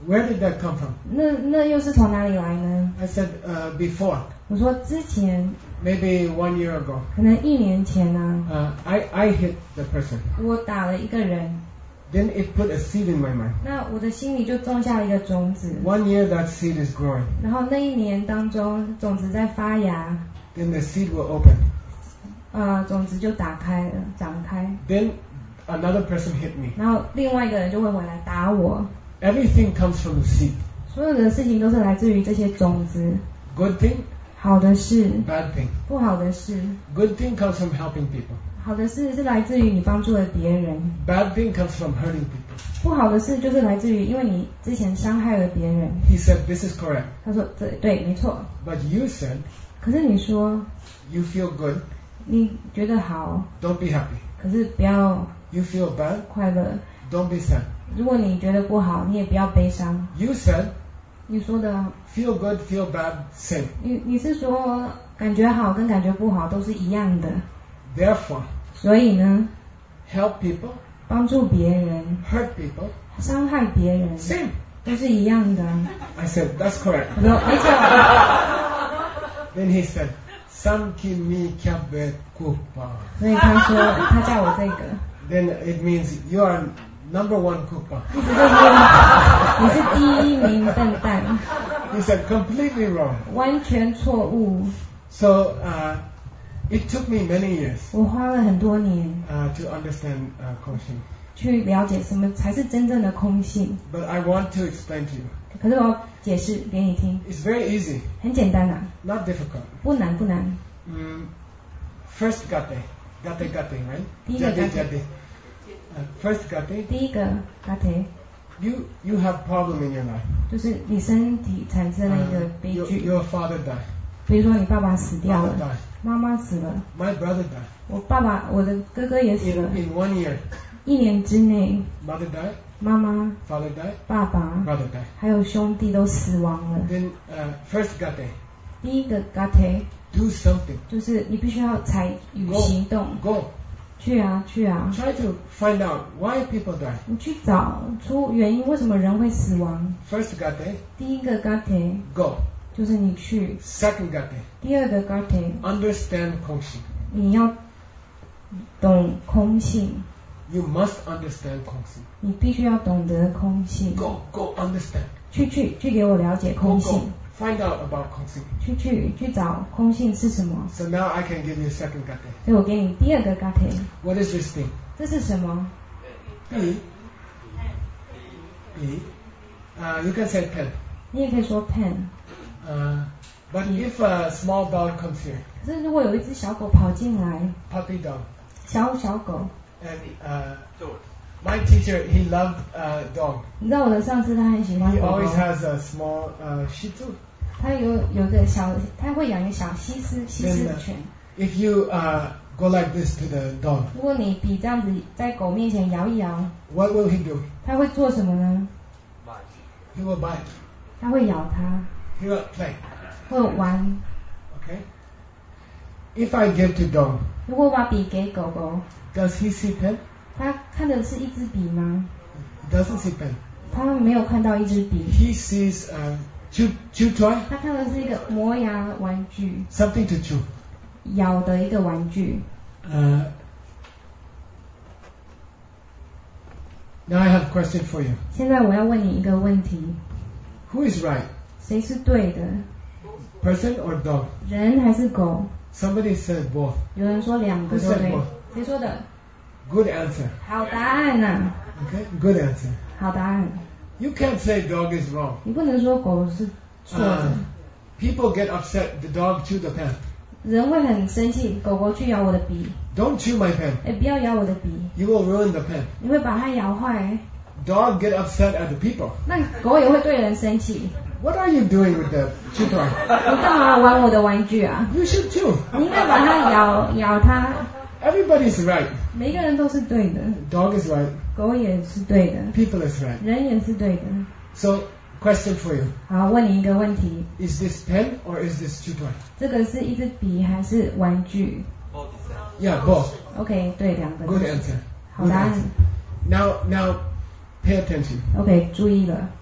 Where did that come from? 那又是从哪里来呢？ I said, before. 我说之前 Maybe 1 year ago. 可能1年前啊， I hit the person. 我打了一个人， Then it put a seed in my mind. 那我的心里就种下了一个种子。 1 year that seed is growing. 然后那1年当中，种子在发芽， Then the seed will open. 种子就打开了，长开。 Then another person hit me. 然后另外一个人就会回来打我。 Everything comes from the seed. 所有的事情都是来自于这些种子。 Good thing, 好的事， bad thing. 不好的事。 Good thing comes from helping people. 好的事是来自于你帮助了别人， Bad thing comes from hurting people. 不好的事就是来自于因为你之前伤害了别人。 He said, this is correct. 他说对，没错。 But you said, 可是你说 you feel good, 你觉得好， don't be happy. 可是不要 You feel bad, 快乐。 don't be sad. 如果你觉得不好，你也不要悲伤。 You said, 你说的， feel good, feel bad, same. 你是说感觉好跟感觉不好都是一样的。 Therefore, 所以呢， help people, 帮助别人、 hurt people, 伤害别人 same. 都是一样的。 I said, that's correct. 我说没错。 Then he said, Sam kimi kyabe kupa. 所以他说他叫我这个， Then it means you are number 1 kupa. 意思就是你是第1名笨蛋， He said, completely wrong. 完全错误。 So it took me many years 我花了很多年 to understand coaching. 去了解什么才是真正的空性， But I want to explain to you. 可是我要解释给你听， It's very easy, 很简单啊， not difficult. 不难不难。 First gate, right? 第一个 Jati, gate. jati. First gate, 第一个gate you have problem in your life. 就是你身体产生了一个悲剧， Your father died. 比如说你爸爸死掉 Mother 了， died. 妈妈死了， My brother died. 我的哥哥也死了， In 1 year, 1年之内， mother died, 妈妈、 father died, 爸爸 brother died. 还有兄弟都死亡了。 Then first gate, 第一个 gate do something. 就是你必须要采取 Go, 行动， go. 去啊， Try to find out why people die. 你去找出原因，为什么人会死亡。 First gate, 第一个 gate go. 就是你去， Second gate, 第二个 gate understand 空性. 你要懂空性， You must understand 空性. 你必须要懂得空性。 Go, understand. 去给我了解 Go, 空 go. 性， Find out about 空性. 去找空性是什么。 So now I can give you second gate. 所以我给你第二个 gate， What is this thing? 这是什么？ P. You can say pen. 你也可以说 pen。 But if a small dog comes here, 可是如果有一只小狗跑进来， puppy dog, 小狗， and my teacher, he loved dog. 你知道我的上司他很喜欢 He 狗狗 always，has a small Shih Tzu. 他有个小，他会养一个小西施犬。 If you go like this to the dog, 如果你比这样子在狗面前摇一摇， what will he do? 他会做什么呢？ He will bite. 他会咬它， He will play. 会玩。 Okay. If I give to dog, 如果我把笔给狗狗， does he see pen? 他看的是一支笔吗？ He doesn't see pen. 他没有看到一支笔， He sees chew toy, 他看的是一个磨牙玩具， something to chew. 咬的一个玩具。 Now I have a question for you. 现在我要问你一个问题， Who is right? 谁是对的？ Person or dog? 人还是狗？ Somebody said both. 有人说两个， Who 对不 said 对 both?？ 谁说的？ Good answer. 好答案呐、 Okay, good answer. 好答案。 You can't say dog is wrong. 你不能说狗是错的。 People get upset. The dog chewed the pen. 人会很生气，狗狗去咬我的笔， Don't chew my pen. 不要咬我的笔， You will ruin the pen. 你会把它咬坏。 Dog get upset at the people. 那狗也会对人生气。 What are you doing with the chew toy? 你干嘛玩我的玩具啊？ You should chew. 你应该把它咬它。 Everybody's right. 每个人都是对的， Dog is right. 狗也是对的， People is right. 人也是对的。 So, question for you. 好，问你一个问题， Is this pen or is this chew toy? 这个是一支笔还是玩具 Yeah, both. ？OK，对，两个都 Good 是。 answer. 好 Good 答案。 answer. Now, pay attention. OK，注意了。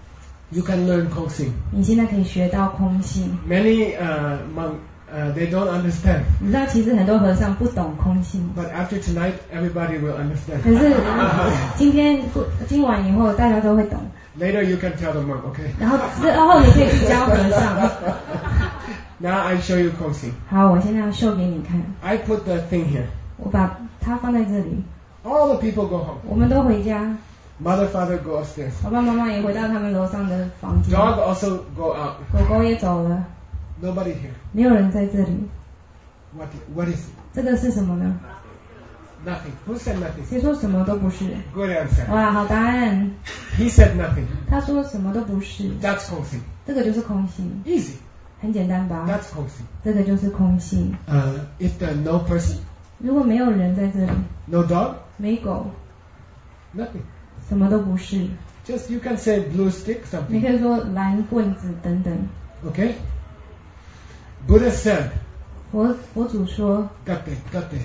You can learn 空性。 你现在可以学到空性。 Many monks they don't understand. 你知道，其实很多和尚不懂空性。 But after tonight, everybody will understand. 可是今晚以后，大家都会懂。 Later you can tell the monk, okay? 然后你可以去教和尚。 Now I show you 空性。 好，我现在要秀给你看。 I put the thing here. 我把它放在这里。 All the people go home. 我们都回家。 Mother, father go upstairs. 爸爸妈妈也回到他们楼上的房间。 Dog also go out. 狗狗也走了。 Nobody here. 没有人在这里。 What is it? 这个是什么呢？ Nothing. Who said nothing? 谁说什么都不是？ Good answer. 哇，好答案。 He said nothing. 他说什么都不是。 That's 空性。 这个就是空性。 Easy. 很简单吧？ That's 空性。 这个就是空性。 If there's no person. 如果没有人在这里。 No dog. 没狗。 Nothing. 什么都不是。 Just you can say blue stick something. 你可以说蓝棍子等等。 Okay. Buddha said. 佛祖说。 Gate.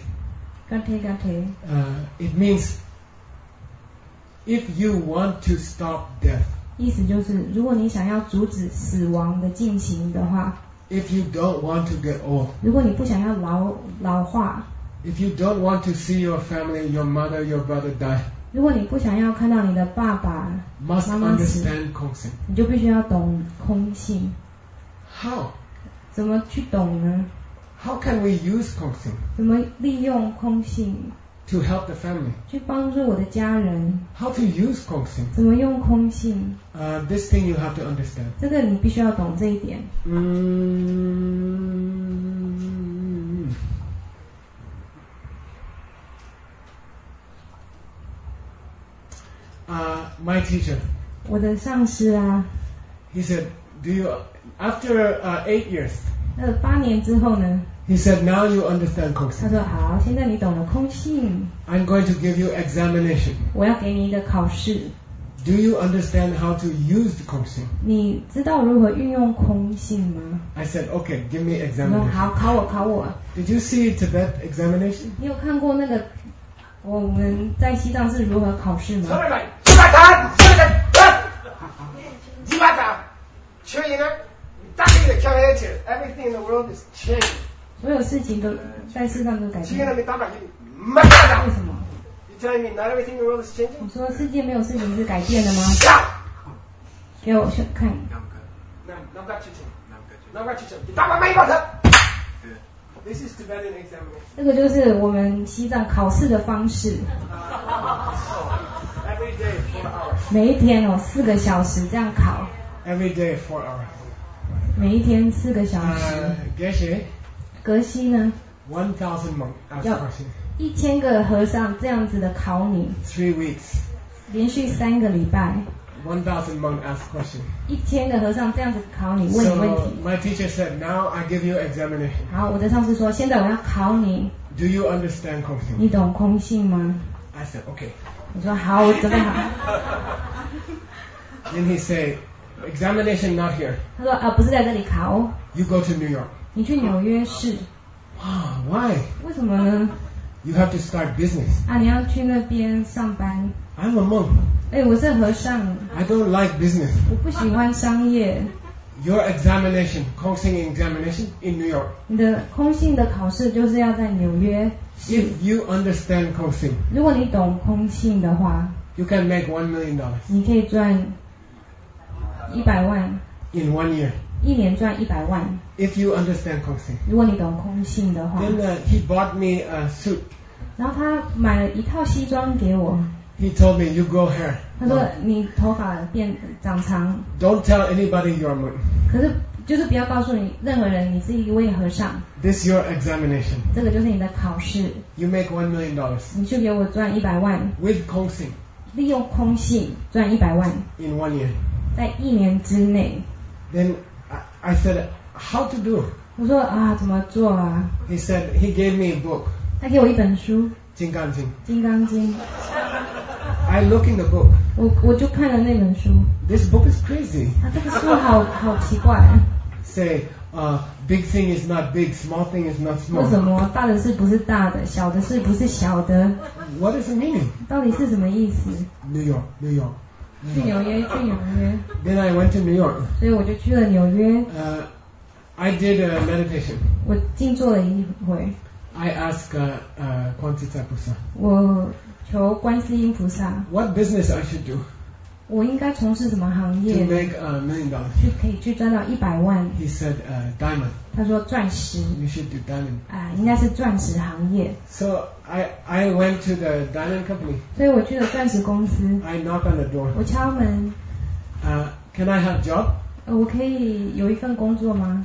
It means if you want to stop death. 意思就是，如果你想要阻止死亡的进行的话。 If you don't want to get old. 如果你不想要老化。 If you don't want to see your family, your mother, your brother die. 如果你不想要看到你的爸爸妈妈死，你就必须要懂空性。 How? 怎么去懂呢？ How can we use 空性？ 怎么利用空性 to help the family？ 去帮助我的家人。 How to use 空性？ 怎么用空性 ？This thing you have to understand。 这个你必须要懂这一点。 My teacher. 我的上司啊。 He said, "Do you after 8 years?" 8年之后呢 ？He said, "Now you understand 空性." 他说好，现在你懂了空性。 I'm going to give you examination. 我要给你一个考试。 Do you understand how to use 空性？ 你知道如何运用空性吗 ？I said, "Okay, give me examination." 好，考我。 Did you see Tibet examination? 你有看过那个我们在西藏是如何考试吗？ Everything in the world is changed. 所有事情都在世上都改变。为什么？ You telling me not everything in the world is changing? 我说世界没有事情是改变的吗？给我看。 This is Tibetan examination. 这个就是我们西藏考试的方式。 Every day 4 hours. 每一天4个小时这样考。 Every day 4 hours. 每一天4个小时。格西呢 ？1000 monks ask question. 1000个和尚这样子的考你。 3 weeks. 连续3个礼拜。 1000 monks ask question. 1000个和尚这样子考你，问你问题。 So my teacher said, "Now I give you examination." 好，我的上司说，现在我要考你。 Do you understand 空性？ 你懂空性吗 I said, "Okay." 我说好，我准备好。 Then he said, "Examination not here." 他说不是在这里考。 You go to New York. 你去纽约市。 Why? 为什么呢 You have to start business. 你要去那边上班。 I'm a monk. 我是和尚。 I don't like business. 我不喜欢商业。 Your examination, 空性 examination in New York. 你的空性的考试就是要在纽约市。 If you understand 空性， 如果你懂空性的话 you can make $1 million. 你可以赚100万 in 1 year. 一年赚100万。 If you understand 空性， 如果你懂空性的话。 Then he bought me a suit. 然后他买了一套西装给我。 He told me, "You grow hair." 他说你头发长长。 Don't tell anybody you're a monk. 可是就是不要告诉任何人你是一位和尚。 This is your examination. 这个就是你的考试。 You make $1 million. 你去给我赚100万。 With 空性。 利用空性赚100万。 In 1 year. 在1年之内。 Then I said, "How to do?" 我说怎么做啊 He said he gave me a book. 他给我一本书。 金刚经。 金刚经。 I look in the book. 我就看了那本书。 This book is crazy. 这个书好奇怪。 Say, big thing is not big, small thing is not small. 为什么大的事不是大的，小的事不是小的 What is the meaning? 到底是什么意思 New York. 去纽约。 Then I went to New York. 所以我就去了纽约。 I did a meditation. 我静坐了一会。 I asked Kwantita Pusa. 我求观世音菩萨。 What business I should do? 我应该从事什么行业 To make $1 million. 可以去赚到100万。 He said diamond. 他说钻石。 You should do diamond. 应该是钻石行业。 So I went to the diamond company. 所以我去了钻石公司。 I knock on the door. 我敲门。 Can I have job? 我可以有一份工作吗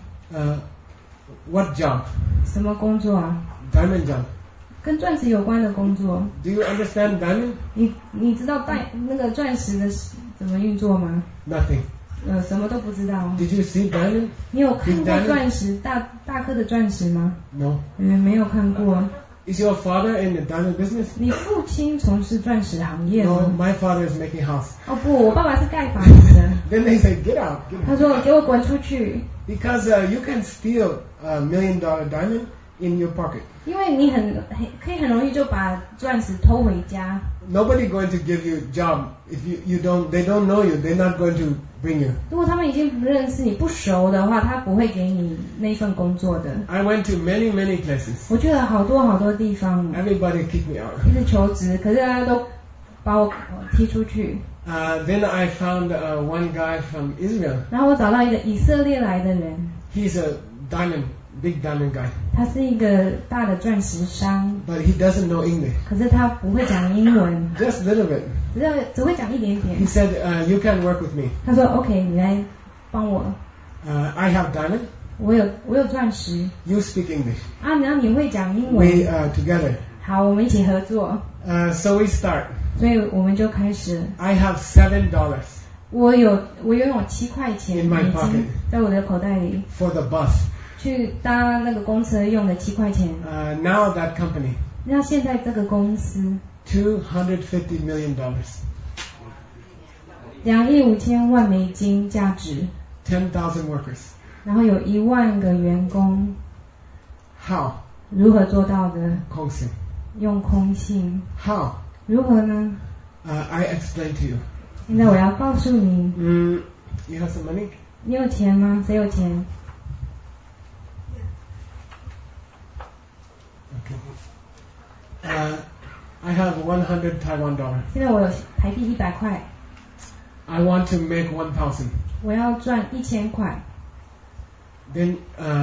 ？What job? 什么工作啊 ？Diamond job. 跟钻石有关的工作。 Do you understand diamond? 你知道那个钻石的怎么运作吗 ？Nothing. 什么都不知道。 Did you see diamond? 你有看过钻石大颗的钻石吗 ？No. 没有看过。 Is your father in the diamond business? 你父亲从事钻石行业吗 ？No, my father is making house. 不，我爸爸是盖房子的。 Then they say, get out. 他说给我滚出去。 Because you can steal $1 million diamond in your pocket. 因为你可以很容易就把钻石偷回家。 Nobody going to give you job if you don't. They don't know you. They're not going to bring you. 如果他们已经不认识你、不熟的话，他不会给你那份工作的。 I went to many places. 我去了好多地方。 Everybody kicked me out. 一直求职，可是大家都把我踢出去。 Then I found one guy from Israel. 然后我找到一个以色列来的人。 He's a big diamond guy. 他是一个大的钻石商。 But he doesn't know English. 可是他不会讲英文。 Just a little bit. 只会讲一点点。 He said, "You can work with me." 他说 ，OK， 你来帮我。 I have diamond. 我有钻石。 You speak English. 然后你会讲英文。 We together. 好，我们一起合作。 So we start. 所以我们就开始。 I have $7. 我拥有7块钱美金在我的口袋里。 For the bus. 去搭那个公车用的7块钱。 Now that company. 那现在这个公司。 $250 million. 2亿5千万美金价值。 10,000 workers. 然后有1万个员工。 How? 如何做到的？ 空性。 用空性。 How? 如何呢 ？I explain to you. 现在我要告诉你。 You have some money? 你有钱吗？谁有钱 ？Okay. I have 100 Taiwan dollar. 现在我有台币100块。 I want to make 1,000. 我要赚1000块。 Then,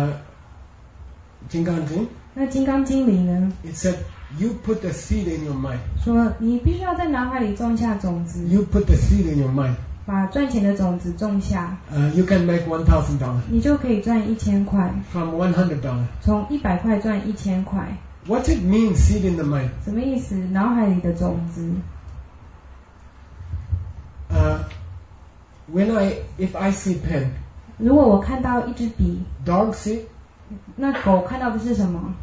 金刚经。 那金刚经里呢 ？It said, you put the seed in your mind. 说你必须要在脑海里种下种子。 You put the seed in your mind. 把赚钱的种子种下。 You can make $1,000. 你就可以赚1000块。 From $100. 从100块赚1000块。 What it means, seed in the mind? 什么意思？脑海里的种子。 If I see pen. 如果我看到一支笔。 Dog see? 那狗看到的是什么？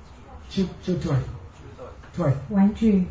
Toy. 玩具。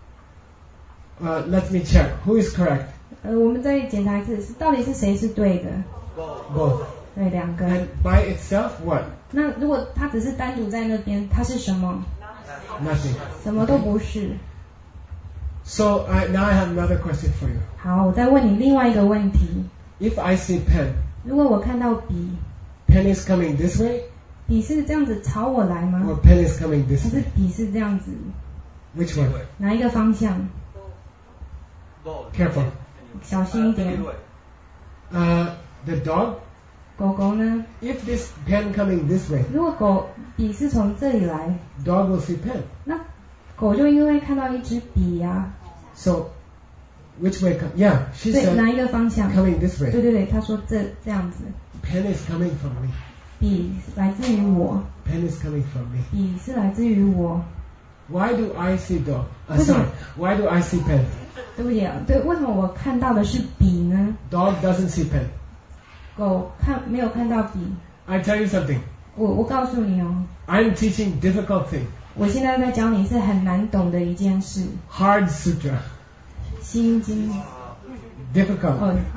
Let me check. Who is correct? 我们再检查一次，到底是谁是对的 ？Both. 对，两个。 And by itself, what? 那如果它只是单独在那边，它是什么 ？Nothing. 什么都不是。 So now I have another question for you. 好，我再问你另外一个问题。 If I see pen. 如果我看到笔。 Pen is coming this way. 笔是这样子朝我来吗 ？Or pen is coming this way. 还是笔是这样子 ？Which one? 哪一个方向 ？Careful. 小心一点。 The dog. 狗狗呢 ？If this pen coming this way. 如果笔是从这里来 ，dog will see pen. 那狗就因为看到一支笔呀。 So, which way? Yeah, she said. 哪一个方向 ？Coming this way. 对，他说这样子。 Pen is coming from me. 笔来自于我。 Pen is coming from me. 笔是来自于我。 Why do I see dog? Sorry. Why do I see pen? 对不起啊，对，为什么我看到的是笔呢 ？Dog doesn't see pen. 狗没有看到笔。 I tell you something. 我告诉你哦。 I'm teaching difficult thing. 我现在在教你是很难懂的一件事。 Hard sutra. 心经。 Difficult.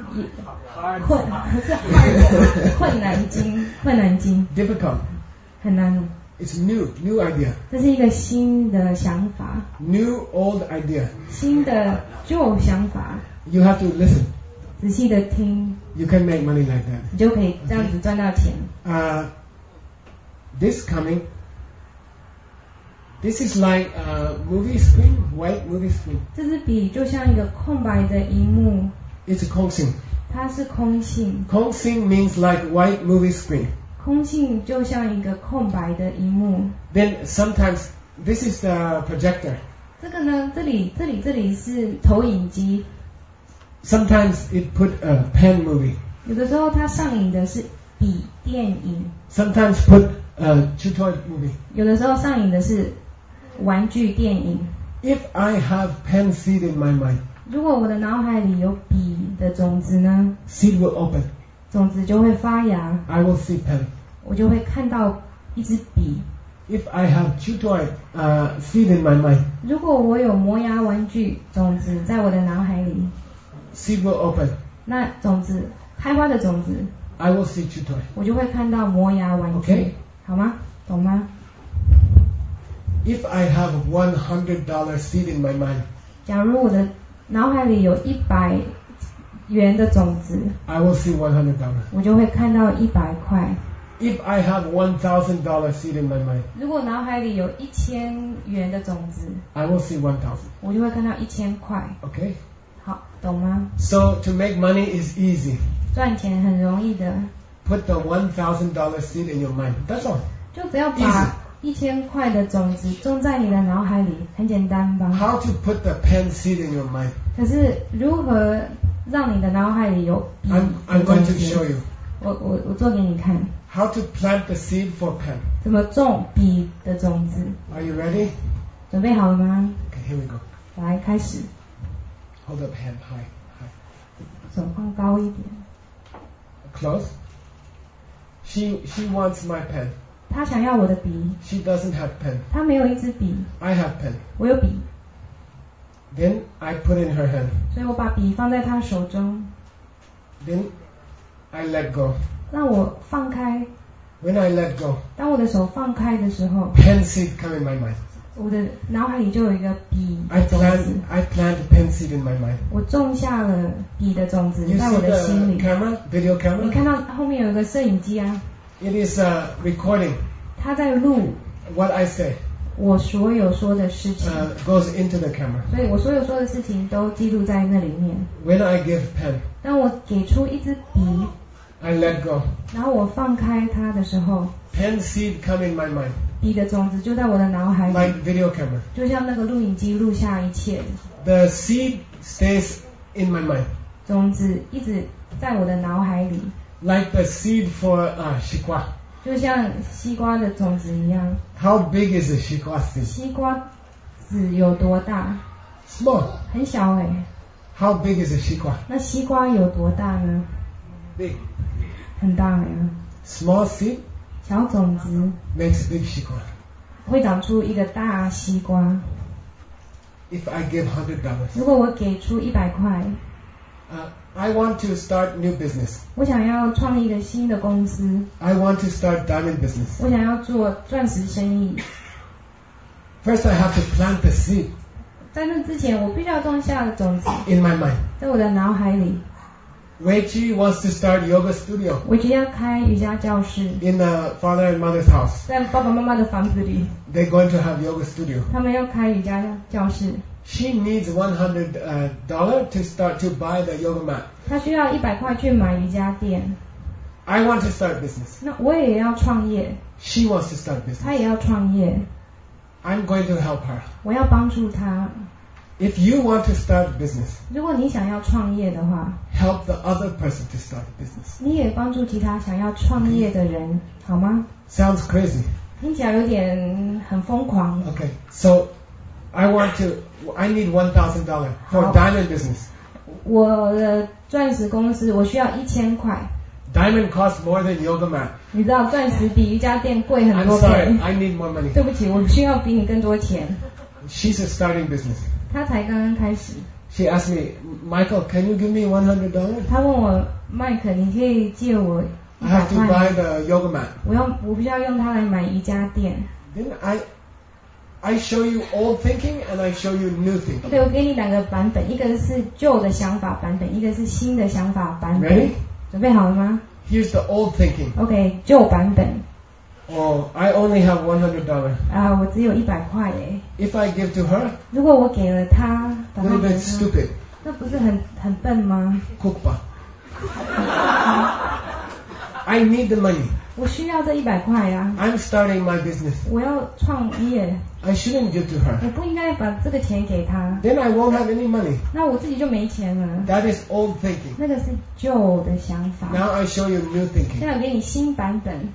困难经。 Difficult. 很难。 It's new idea. 这是一个新的想法。 New old idea. 新的旧想法。 You have to listen. 仔细的听， You can make money like that. 你就可以这样子赚到钱。 This coming. This is like a movie screen, white movie screen. 这支笔就像一个空白的荧幕， It's a 空性. 它是空性。 空性 means like white movie screen. 空性就像一个空白的荧幕。 Then sometimes this is the projector. 这个呢，这里是投影机。 Sometimes it put a pen movie. 有的时候它上映的是笔电影， Sometimes put a toy movie. 有的时候上映的是玩具电影。 If I have pen seed in my mind, 如果我的脑海里有笔的种子呢， seed will open. 种子就会发芽， I will see pen. 我就会看到一支笔。 If I have toy seed in my mind, 如果我有磨牙玩具种子在我的脑海里， seed will open. 那种子开花的种子， I will see toy. 我就会看到磨牙玩具。 Okay. 好吗？懂吗？ If I have $100 seed in my mind, 假如我的脑海里有100元的种子， I will see $100. 我就会看到100块。 If I have $1,000 seed in my mind, 如果脑海里有1000元的种子， I will see 1,000. 我就会看到1000块。 Okay? 好，懂吗？ So to make money is easy. 赚钱很容易的， Put the $1,000 seed in your mind. That's all. 就只要把1000块的种子种在你的脑海里，很简单吧？ How to put the pen seed in your mind? 可是如何让你的脑海里有笔 I'm 的种 going to 子？ show you 我做给你看， how to plant the seed for pen. 怎么种笔的种子？ Are you ready? 准备好了吗？ Okay, here we go. 来，开始， Hold up hand high. 手放高一点。 Close. She wants my pen. 他想要我的笔， She doesn't have pen. 他没有一支笔， I have pen. 我有笔， Then I put in her hand. 所以我把笔放在他手中， Then I let go. 让我放开。 When I let go, 当我的手放开的时候， pen seed come in my mind. 我的脑海里就有一个笔 I 的种子， plant pen seed in my mind. 我种下了笔的种子 You 在 see 我的心 the 里。 camera, video 你 camera? 看到后面有一个摄影机啊， It is recording 他在录 what I say. 我所有说的事情， Goes into the camera. 所以我所有说的事情都记录在那里面。 When I give pen, 当我给出一支笔， I let go. 然后我放开它的时候， Pen seed come in my mind, 笔的种子就在我的脑海里， like video camera. 就像那个录影机录下一切， The seed stays in my mind, 种子一直在我的脑海里， like the seed for shikwa. 就像西瓜的种子一样。 How big is the shikwa seed? 西瓜籽有多大？ Small. 很小欸。 How big is the shikwa? 那西瓜有多大呢？ Big. 很大呀。 Small seed 小种子 makes big shikwa. 会长出一个大西瓜。 If I give $100, 如果我给出100块， I want to start new business. 我想要创立一个新的公司， I want to start diamond business. 我想要做钻石生意。 First, I have to plant the seed 在那之前，我必须要种下种子 in my mind. 在我的脑海里。 Weichi wants to start yoga studio 我就要开瑜伽教室， in the father and mother's house. 在爸爸妈妈的房子里， They're going to have yoga studio. 他们要开瑜伽教室。 She needs $100 to start to buy the yoga mat. 他需要100块去买瑜伽垫。 I want to start business. 那我也要创业， She wants to start 他 business. 也要创业， I'm going to help her. 我要帮助他。 If you want to start business, 如果你想要创业的话， help the other person to start a business. 你也帮助其他想要创业的人，好吗？ Sounds crazy. 听起来有点很疯狂。 Okay, so I need $1,000 for How? diamond business. 我的钻石公司我需要1000块， Diamond costs more than yoga mat. 你知道钻石比瑜伽垫贵很 I'm 多 sorry, 倍。 I need more money. 对不起，我需要比你更多钱。 She's a starting business. 他才刚刚开始， She asked me, Michael, can you give me $100? 他问我麦克，你可以借我 I have 100 to 块 buy 吗？ the yoga mat. 我必须要用它来买瑜伽垫。 Then I show you old thinking and I show you new thinking. OK， 我给你2个版本，一个是旧的想法版本，一个是新的想法版本。 Ready? 准备好了吗 Here's the old thinking. ？OK， 旧版本。 Oh, I only have $100. 我只有100块耶。 If I give to her, 如果我给了她，把 a 她 little 给 bit 她， stupid. 那不是很笨吗？ Kukpa. I need the money. 我需要这100块呀。 I'm starting my business. 我要创业， I shouldn't give to her. 我不应该把这个钱给她， Then I won't have any money. 那我自己就没钱了。 That is old thinking. 那个是旧的想法。 Now I show you new 现 thinking. 在我给你新版本，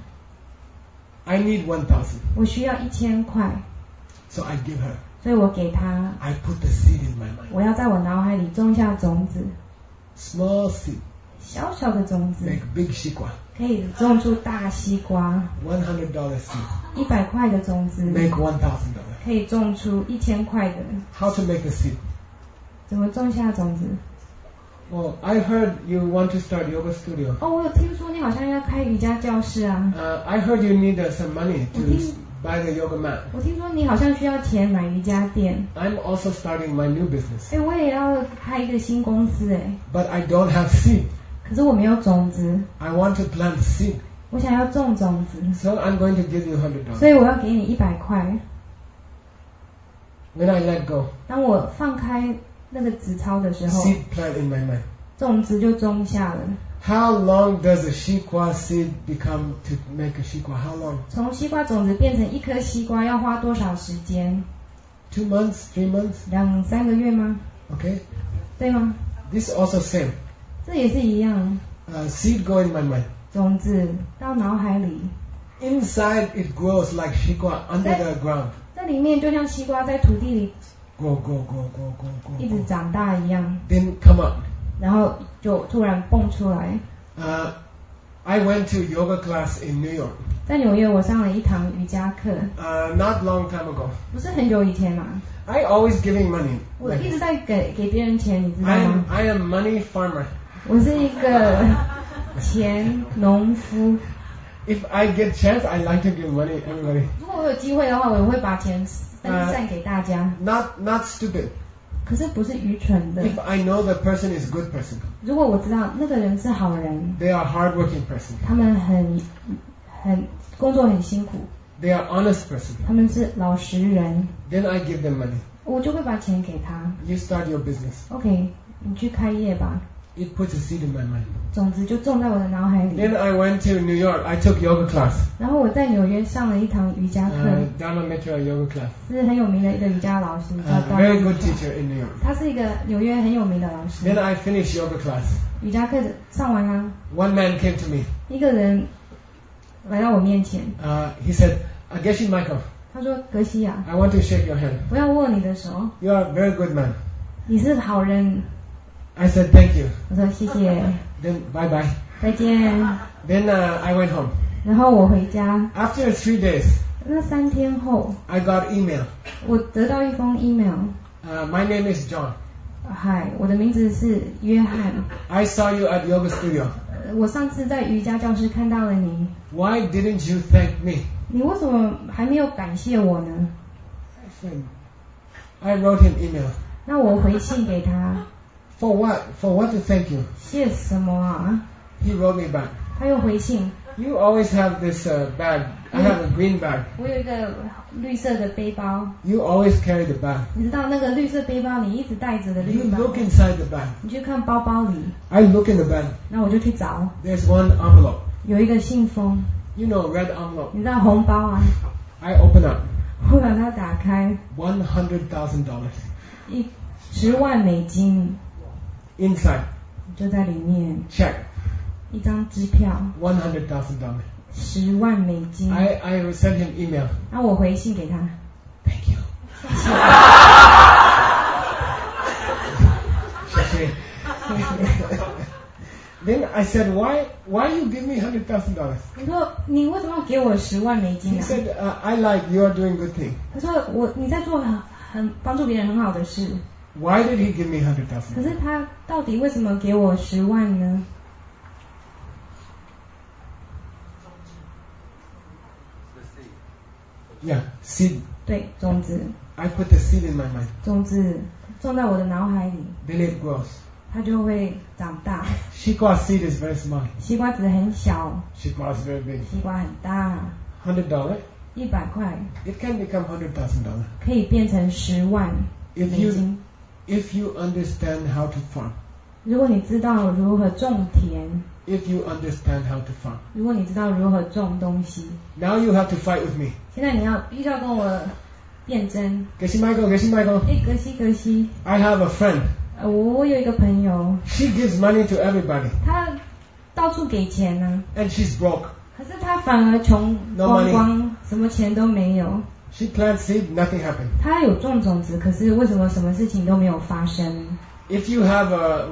I need 1,000. 我需要1000块， So I give her. 所以我给她。 I put the seed in my mind. 我要在我脑海里种下种子， Small seed 小小的种子 make big shikwa. 可以种出大西瓜。 $100 seed 100块的种子 make $1,000. 可以种出1000块的。 How to make the seed? 怎么种下种子？ Oh, I heard you want to start yoga studio. 哦，我有听说你好像要开瑜伽教室啊。 I heard you need some money to Okay. buy the yoga mat. 我听说你好像需要钱买瑜伽垫。 I'm also starting my new business, 我也要开一个新公司哎， but I don't have seed. 可是我没有种子， I want to plant seed, 我想要种种子， so I'm going to give you $100. 所以我要给你100块。 When I let go, 当我放开那个纸钞的时候， seed plant in my mind. 种子就种下了。 How long does a shikwa seed become to make a shikwa? How long? 从西瓜种子变成一颗西瓜要花多少时间？ 2 months, 3 months? 2-3个月吗？ Okay. 对吗？ This also same. 这也是一样， Seed go in my mind. 种子到脑海里， Inside it grows like shikwa under the ground. 在里面就像西瓜在土地里 Grow, grow, grow, grow, grow, 一直 grow. 长大一样， Then come up. 然后就突然蹦出来。 I went to yoga class in New York 在纽约，我上了一堂瑜伽课， not long time ago. 不是很久以前嘛。 I always giving money. 我一直在给别人钱，你知道吗？ I am money farmer. 我是一个钱农夫。 If I get chance, I like to give money everybody. 如果我有机会的话，我会把钱分散给大家。 Not stupid. 可是不是愚蠢的。 If I know the person is a good person, 如果我知道那个人是好人， they are hardworking person, 他们很工作很辛苦， they are honest person, 他们是老实人， then I give them money. 我就会把钱给他。 You start your business. OK， 你去开业吧。 It puts a seed in my mind. 种子就种在我的脑海里。 Then I went to New York. I took yoga class. 然后我在纽约上了一堂瑜伽课， Dharma Mitra yoga class. 是很有名的一个瑜伽老师，叫 Very good teacher in New York. 他是一个纽约很有名的老师。 Then I finished yoga class. 瑜伽课上完了， One man came to me. 一个人来到我面前， He said, Geshe Michael, 他说：“格西亚， I want to shake your hand. 我要握你的手， You are a very good man. 你是好人。” I said, thank you. 我说：“谢谢， Then bye bye. 再见。” Then I went home. 然后我回家， After 3 days, 那3天后， I got email. 我得到一封 email。 My name is John. 嗨，我的名字是约翰。 I saw you at yoga studio. 我上次在瑜伽教室看到了你， Why didn't you thank me? 你为什么还没有感谢我呢？ I wrote him email. 那我回信给他， For what? For what to thank you? 谢什么啊？ He wrote me back. 他又回信， You always have this bag. I have a green bag. 我有一个绿色的背包， You always carry the bag. 你知道那个绿色背包你一直带着的 You 绿包， look inside the bag. 你去看包包里， I look in the bag. 然后我就去找， There's one envelope. 有一个信封， You know, red envelope. 你知道红包啊？ I open up. 我把它打开， $100,000. 10万美金 Inside. 就在里面， Check. 一张支票 $100,000. ，10万美金。 I sent him email. 然后我回信给他， Thank you. 谢谢。Then I said, why you give me $100,000? 你说你为什么要给我10万美金 He 啊？ said, I like you are doing good thing. 他说你在做很帮助别人很好的事， Why did he give me 可 $100,000? 是他到底为什么给我10万呢？ Yeah, seed 对，种子。 I put the seed in my mind. 种子种在我的脑海里， Then it grows. 它就会长大。 Shikwa seed is very small. 西瓜籽很小， Shikwa is very big. 西瓜很大。 $100. 100块 It can become $100,000. 可以变成10万美 金。 If you understand how to farm. 如果你知道如何种田， If you understand how to farm. 如果你知道如何种东西， Now you have to fight with me. 现在你必须要跟我辩争。 Geshi Michael. 格西， I have a friend. 我有一个朋友， She gives money to everybody. 他到处给钱呢， And she's broke. 可是他反而穷光光，什么钱都没有。 She plants seed, nothing happened. 他有种种子，可是为什么什么事情都没有发生？ If you have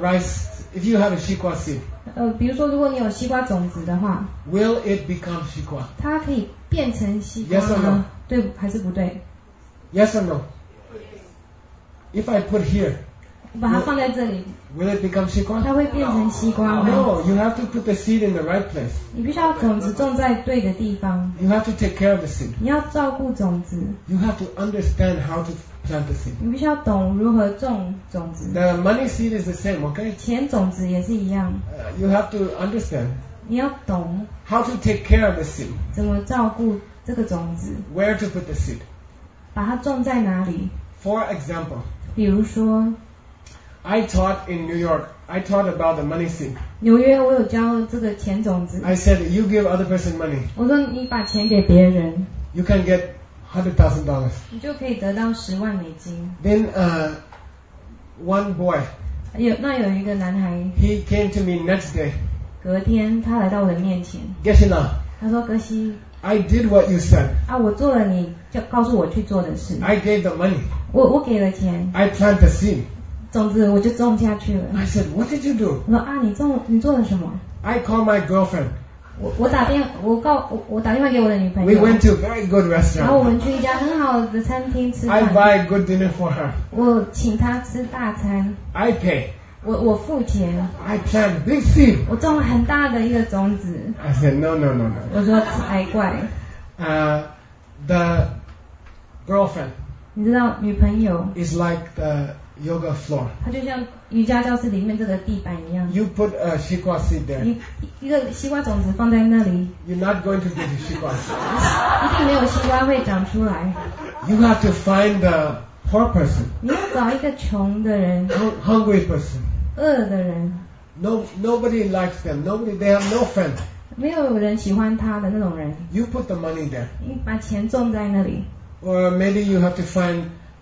a shikwa seed, 比如说，如果你有西瓜种子的话， will it become shikwa? 它可以变成西瓜 Yes or no? 吗？对还是不对？ Yes or no? If I put here, 我把它放在这里， will it become 它 shikwa? 会变成西瓜吗？ No, you have to put the seed in the right place. 你必须要种子种在对的地方， You have to take care of the seed. 你要照顾种子， You have to understand how to plant the seed. 你必须要懂如何种种子。 The money seed is the same, okay? 钱种子也是一样， You have to understand 你要懂 how to take care of the seed. 怎么照顾这个种子， Where to put the seed. 把它种在哪里。 For example, 比如说 I taught in New York. I taught about the money seed. 纽约，我有教这个钱种子。 I said, you give other person money, 我说你把钱给别人， you can get $100,000. 你就可以得到10万美金。 Then one boy, 有一个男孩， he came to me next day. 隔天他来到我的面前， Geshina, 他说：“格西 I did what you said. 啊，我做了你就告诉我去做的事， I gave the money. 我给了钱， I planted the seed. 种子我就种下去了。 I said, what did you do? 我说啊，你做了什么？ I called my girlfriend. 我打电话给我的女朋 We 友， went to a very good 然后我 restaurant. 们去一家很好的餐厅吃 I 饭， buy good dinner for her. 我请她吃大餐， I pay. 我付钱， I plant big seed. 我种了很大的一个种子。 I said, no. 我说才怪， The girlfriend 你知道女朋友 is like the yoga floor. 她就像瑜伽教室里面这个地板一样， You put a shikwa seed there. 一个西瓜种子放在那里， You're not going to get a shikwa seed. 一定没有西瓜会长出来。 You have to find the poor person, 你要找一个穷的人、 hungry person. 饿的人， Nobody likes them. They have no friend. 没有人喜欢他的那种人。 You put the money there. 你把钱种在那里， Or maybe you have to find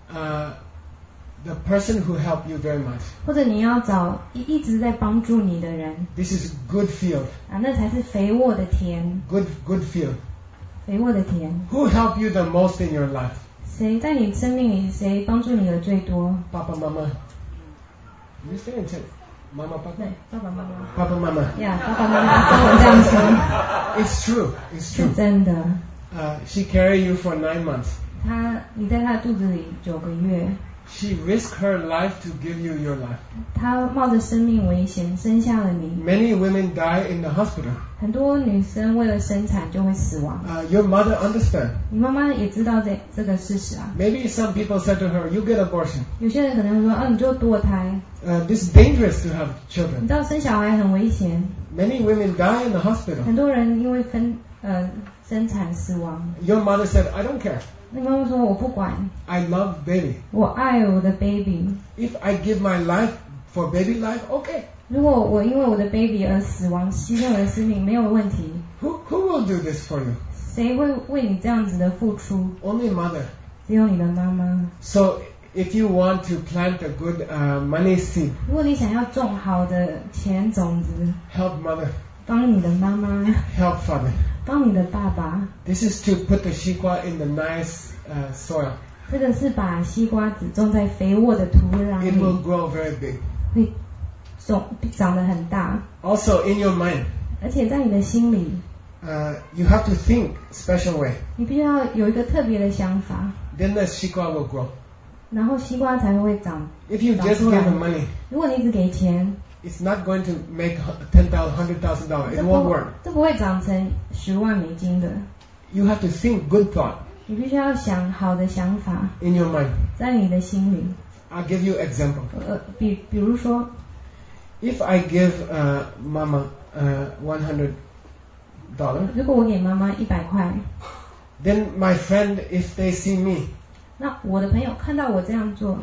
the person who helped you very much. 或者你要找一直在帮助你的人 This is good field. 啊，那才是肥沃的田， Good field. 肥沃的田。 Who helped you the most in your life? 谁在你生命里，谁帮助你的最多？ Papa, Mama. You say it. Mama, 对 Papa. 爸爸妈妈。 Papa, Mama. 呀，爸爸妈妈跟我这样说， It's true. It's 是 true. 真的。 She carried you for 9 months. 你在他的肚子里9个月， She risked her life to give you your life. 他冒着生命危险生下了你。 Many women die in the hospital. 很多女生为了生产就会死亡。 Your mother understand. 你妈妈也知道这个事实啊。 Maybe some people said to her, you get abortion. 有些人可能会说，你就堕胎。 This is dangerous to have 你 children. 知道生小孩很危险， Many women die in the hospital. 很多人因为生产死亡。 Your mother said, I don't care. 那妈妈说我不管， I love baby. 我爱我的 baby。 If I give my life for baby life, okay. 如果我因为我的 baby 而死亡，牺牲我的生命没有问题。 Who will do this for you? 谁会为你这样子的付出？ Only mother. 只有你的妈妈。 So if you want to plant a good money seed, 如果你想要种好的钱种子， help mother, 帮你的妈妈， help father. 帮你的爸爸。 This is to put the shikwa in the nice soil. 这个是把西瓜籽种在肥沃的土壤 It will 里， grow very big. 会长得很大。 Also in your mind, 而且在你的心里， you have to think special way. 你必须要有一个特别的想法， Then the shikwa will grow. 然后西瓜才会长 If you 长 just 出 give 来 them。money, 如果你只给钱， it's not going to make $10,000, $100,000. It won't work. 这不会长成10万美金的。 You have to think good thought. 你必须要想好的想法 in your mind. 在你的心里。 I'll give you example. 比如说 If I give Mama $100, 如果我给妈妈100块， then my friend, if they see me 那我的朋友看到我这样做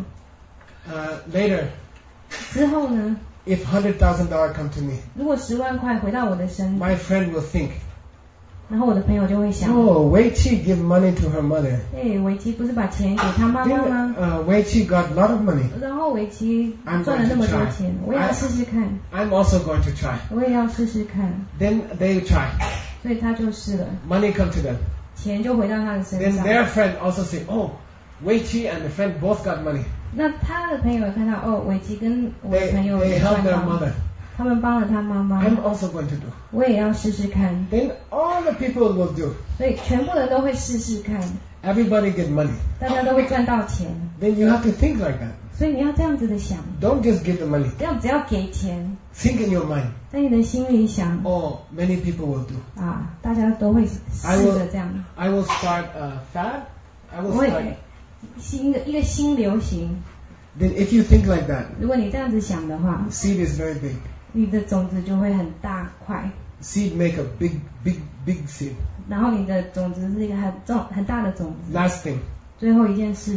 later, 之后呢， if $100,000 come to me, 如果10万块回到我的身里， my friend will think, 然后我的朋友就会想， oh, Wei-Chi give money to her mother. 伟基不是把钱给他妈妈吗？ Then Wei-Chi got a lot of money. 然后伟基 I'm 赚了 going 那么 to 多 try. 钱，我也要试试看， I'm also going to try. 我也要试试看， Then they try. 所以他就试了， Money come to them. 钱就回到他的身 Then 上。 their friend also say, oh, Wei-Chi and the friend both got money. 那他的朋友也看到，伟基跟我的 They 朋友 they 也 help 赚 their 到， mother. 他们帮了他妈妈， I'm also going to do. 我也要试试看， Then all the people will do. 所以全部人都会试试看， Everybody get money. 大家都会赚到钱， Then you have to think like that. 所以你要这样子的想， Don't just give the money. 这样只要给钱， Think in your mind. 在你的心里想 Oh, many people will do. 啊，大家都会试着这样。 I will start a fad. I 我 will 会 start. 一个新流行， Then if you think like that, 如果你这样子想的话， seed is very big. 你的种子就会很大块， Seed make a big seed. 然后你的种子是一个很大的种子。 Last thing, 最后一件事，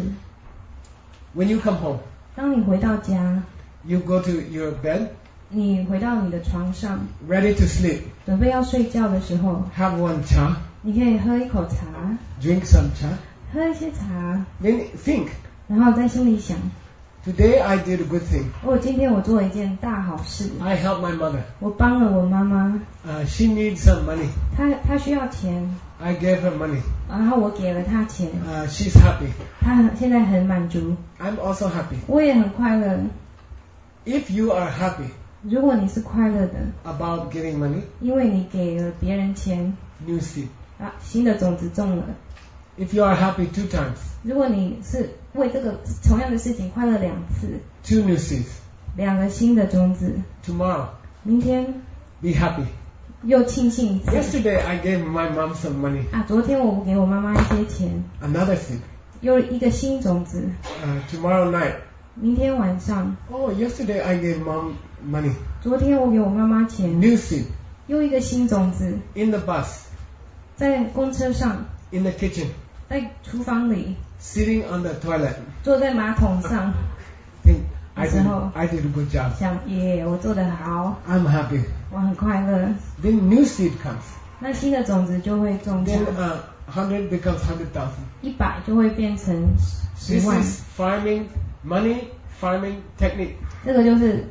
when you come home, 当你回到家， you go to your bed, 你回到你的床上， ready to sleep. 准备要睡觉的时候， Have one cha, 你可以喝一口茶， drink some cha. 喝一些茶， Then think, 然后在心里想， today I did a good thing. 今天我做了一件大好事， I helped my mother. 我帮了我妈妈， She needs some money. 她需要钱， I gave her money. 然后我给了她钱， She's happy. 她现在很满足， I'm also happy. 我也很快乐。 If you are happy 如果你是快乐的， about giving money, 因为你给了别人钱， new seed. 新的种子种了。 If you are happy 2 times, 如果你是为这个同样的事情快乐2次， 2 new seeds. 2个新的种子， Tomorrow, 明天 be happy. 又庆幸一次。 Yesterday I gave my mom some money. 昨天我给我妈妈一些钱， Another seed. 又一个新种子。 Tomorrow night. 明天晚上， Oh, yesterday I gave mom money. 昨天我给我妈妈钱， New seed. 又一个新种子。 In the bus. 在公车上， In the kitchen. 在厨房里， Sitting on the toilet. 坐在马桶上， Think, I 那时候 did a good job. 想我做得好， I'm happy. 我很快乐。 Then new seed comes. 那新的种子就会种下， Then 100 becomes 100,000. 100就会变成10 This 万。 is farming technique. 这个就是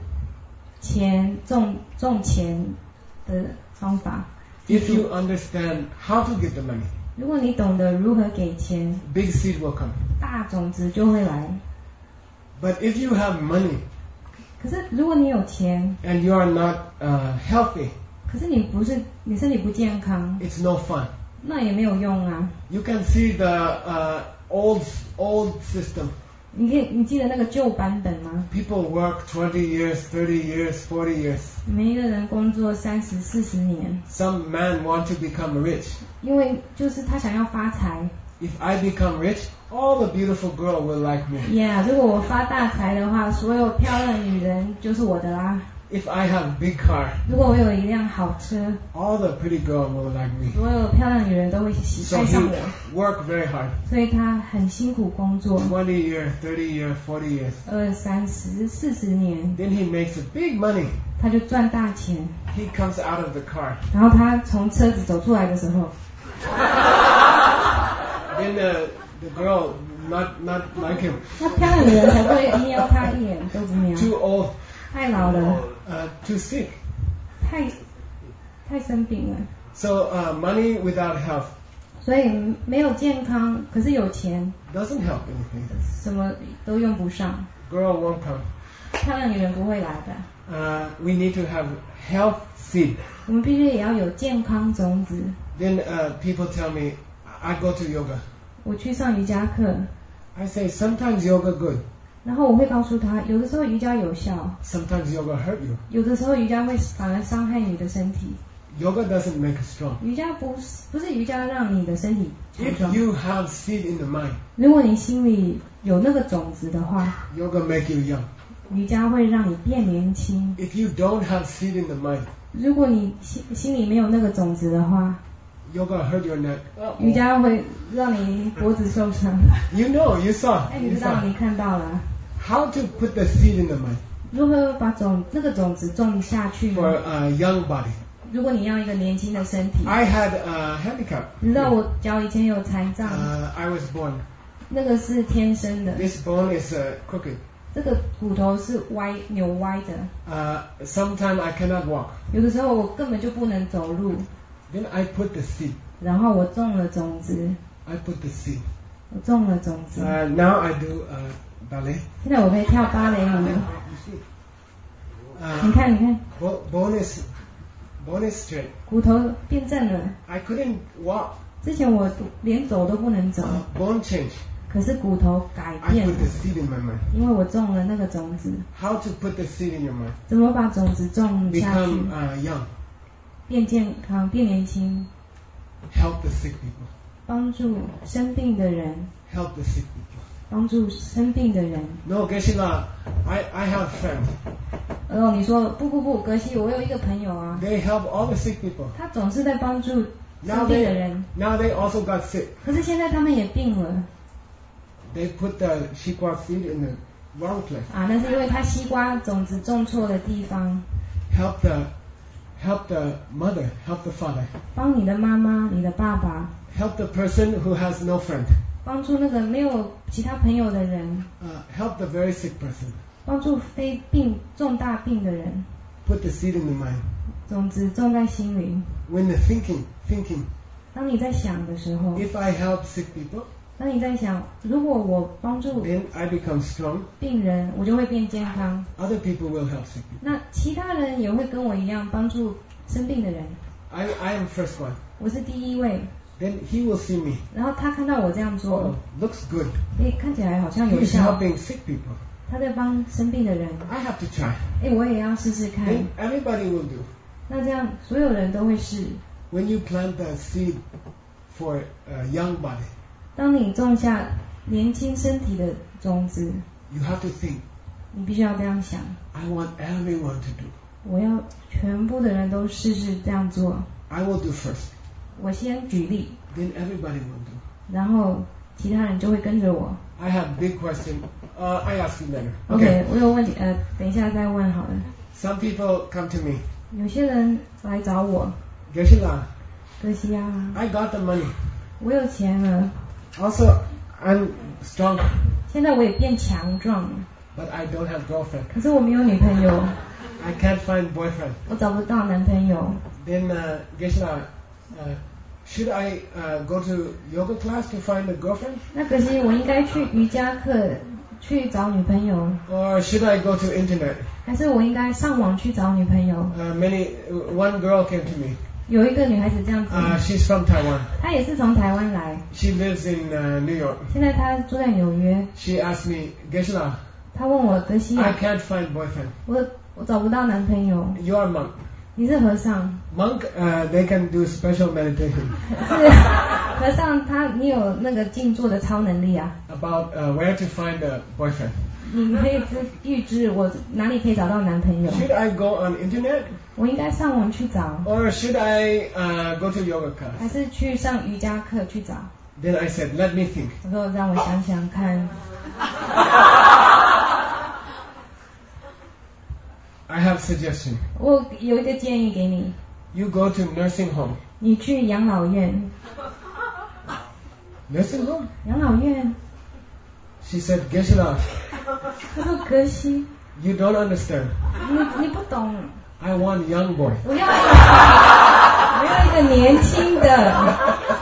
种钱的方法。 If you understand how to get the money, 如果你懂得如何给钱， big seed will come. 大种子就会来。 But if you have money 可是如果你有钱， and you are not healthy, 可是你身体不健康， it's no fun. 那也没有用啊。 You can see the old system. 你记得那个旧版本吗？ People work 20 years, 30 years, 40 years. 每一个人工作30-40年， Some man want to become rich. 因为就是他想要发财。 If I become rich, all the beautiful girl will like me. Yeah， 如果我发大财的话，所有漂亮的女人就是我的啦。 If I have big car, 如果我有一辆好车， all the pretty girl will like me. 所有漂亮的女人都会 So 爱 he 上我。 work very hard. 所以他很辛苦工作 20 years, 30 years, 40 years. ，30-40年， Then he makes a big money. 他就赚大钱。 He comes out of the car. 然后他从车子走出来的时候， Then the girl not like him. 那漂亮的女人才不会瞄他一眼都不瞄。 Too old, 太老了， too sick. 太生病了， So money without health 所以没有健康，可是有钱， doesn't help anything. 什么都用不上。 Girl won't come. 漂亮女人不会来的。 We need to have health seed. 我们必须也要有健康种子。 Then people tell me, I go to yoga. 我去上瑜伽课， I say sometimes yoga good, 然后我会告诉他，有的时候瑜伽有效， sometimes yoga hurt you. 有的时候瑜伽会反而伤害你的身体。 Yoga doesn't make us strong. 瑜伽不是瑜伽让你的身体强 If 壮。 you have seed in the mind, 如果你心里有那个种子的话， yoga make you young. 瑜伽会让你变年轻。 If you don't have seed in the mind, 如果你心里没有那个种子的话， yoga hurt your neck. 瑜伽会让你脖子受伤。 You know, you saw. 哎，你 You 知道， saw. 你看到了。 How to put the seed in the mind 如何把那个种子种下去呢？ for a young body? 如果你要一个年轻的身体， I had a handicap. 你知道我脚以前有残障， I was born. 那个是天生的， This bone is crooked. 这个骨头是扭歪的。 Sometimes I cannot walk. 有的时候我根本就不能走路， Then I put the seed. 然后我种了种子， I put the seed. 我种了种子。 Now I do ballet. 现在我可以跳芭蕾舞。 你 Uh, 看，你看， bone is straight. 骨头变正了。 I couldn't walk. 之前我连走都不能走， Bone change. 可是骨头改 I 变 put 了， the seed in my mind. 因为我种了那个种子。 How to put the seed in your mind? 怎么把种子种下去 Become young. 变健康、变年轻， Help the sick people. 帮助生病的人， Help the sick people. 帮助生病的人。 No, Geshe-la, I have friends. 你说不，格西，我有一个朋友啊， They help all the sick people. 他总是在帮助生 Now 病的人， they also got sick. 可是现在他们也病了 They put the shikwa seed in the wrong place. 啊，那是因为他西瓜种子种错的地方。 Help the mother. Help the father. 帮你的妈妈、你的爸爸， Help the person who has no friend. 帮助那个没有其他朋友的人， Help the very sick person. 帮助重大病的人。 Put the seed in the mind. 种子种在心里。 When the thinking, 当你在想的时候， if I help sick people, 当你在想，如果我帮助 then I become strong. 病人，我就会变健康。 Other people will help sick people. 那其他人也会跟我一样帮助生病的人。 I am first one. 我是第一位， Then he will see me. 然后他看到我这样做 Oh,，looks good. 看起来好像有 He's 效， helping sick people. 他在帮生病的人。 I have to try. 我也要试试看。 Then everybody will do. 那这样所有人都会试。 When you plant the seed for a young body, 当你种下年轻身体的种子， you have to think, 你必须要这样想： I want everyone to do. 我要全部的人都试试这样做。 I will do first. 我先举例， Then everybody will do. 然后其他人就会跟着我。 I have big question. I ask you later. OK， 我有问题，等一下再问好了。 Some people come to me. 有些人来找我， Geshe-la, 可惜啊， I got the money. 我有钱了， Also, I'm strong, 现在我也变强壮了， but I don't have girlfriend. 可是我没有女朋友， I can't find boyfriend. 我找不到男朋友。 Then, Geshe-la, should I go to yoga class to find a girlfriend? 那可惜我应该去瑜伽课去找女朋友， Or should I go to internet? 还是我应该上网去找女朋友？ One girl came to me. 有一个女孩子这样子， She's from Taiwan. 她也是从台湾来， She lives in New York. 现在她住在纽约。 She asked me, Geshe-la, 她问我格西 I 亚， can't find boyfriend. 我找不到男朋友。 You are monk. 你是和尚， Monk, they can do special meditation 是和尚你有那个静坐的超能力啊！ about where to find a boyfriend. 你可以预知我哪里可以找到男朋友。 Should I go on internet 我应该上网去找， or should I go to yoga 还 class? 是去上瑜伽课去找？ Then I said, let me think. 我说让我想想看。 I have suggestion. 我有一个建议给你， You go to nursing home. 你去养老院。 Nursing home? 养老院， She said, Geshe-la, 他说格西， you don't understand. 你不懂， I want young boy. 我要一个年轻的。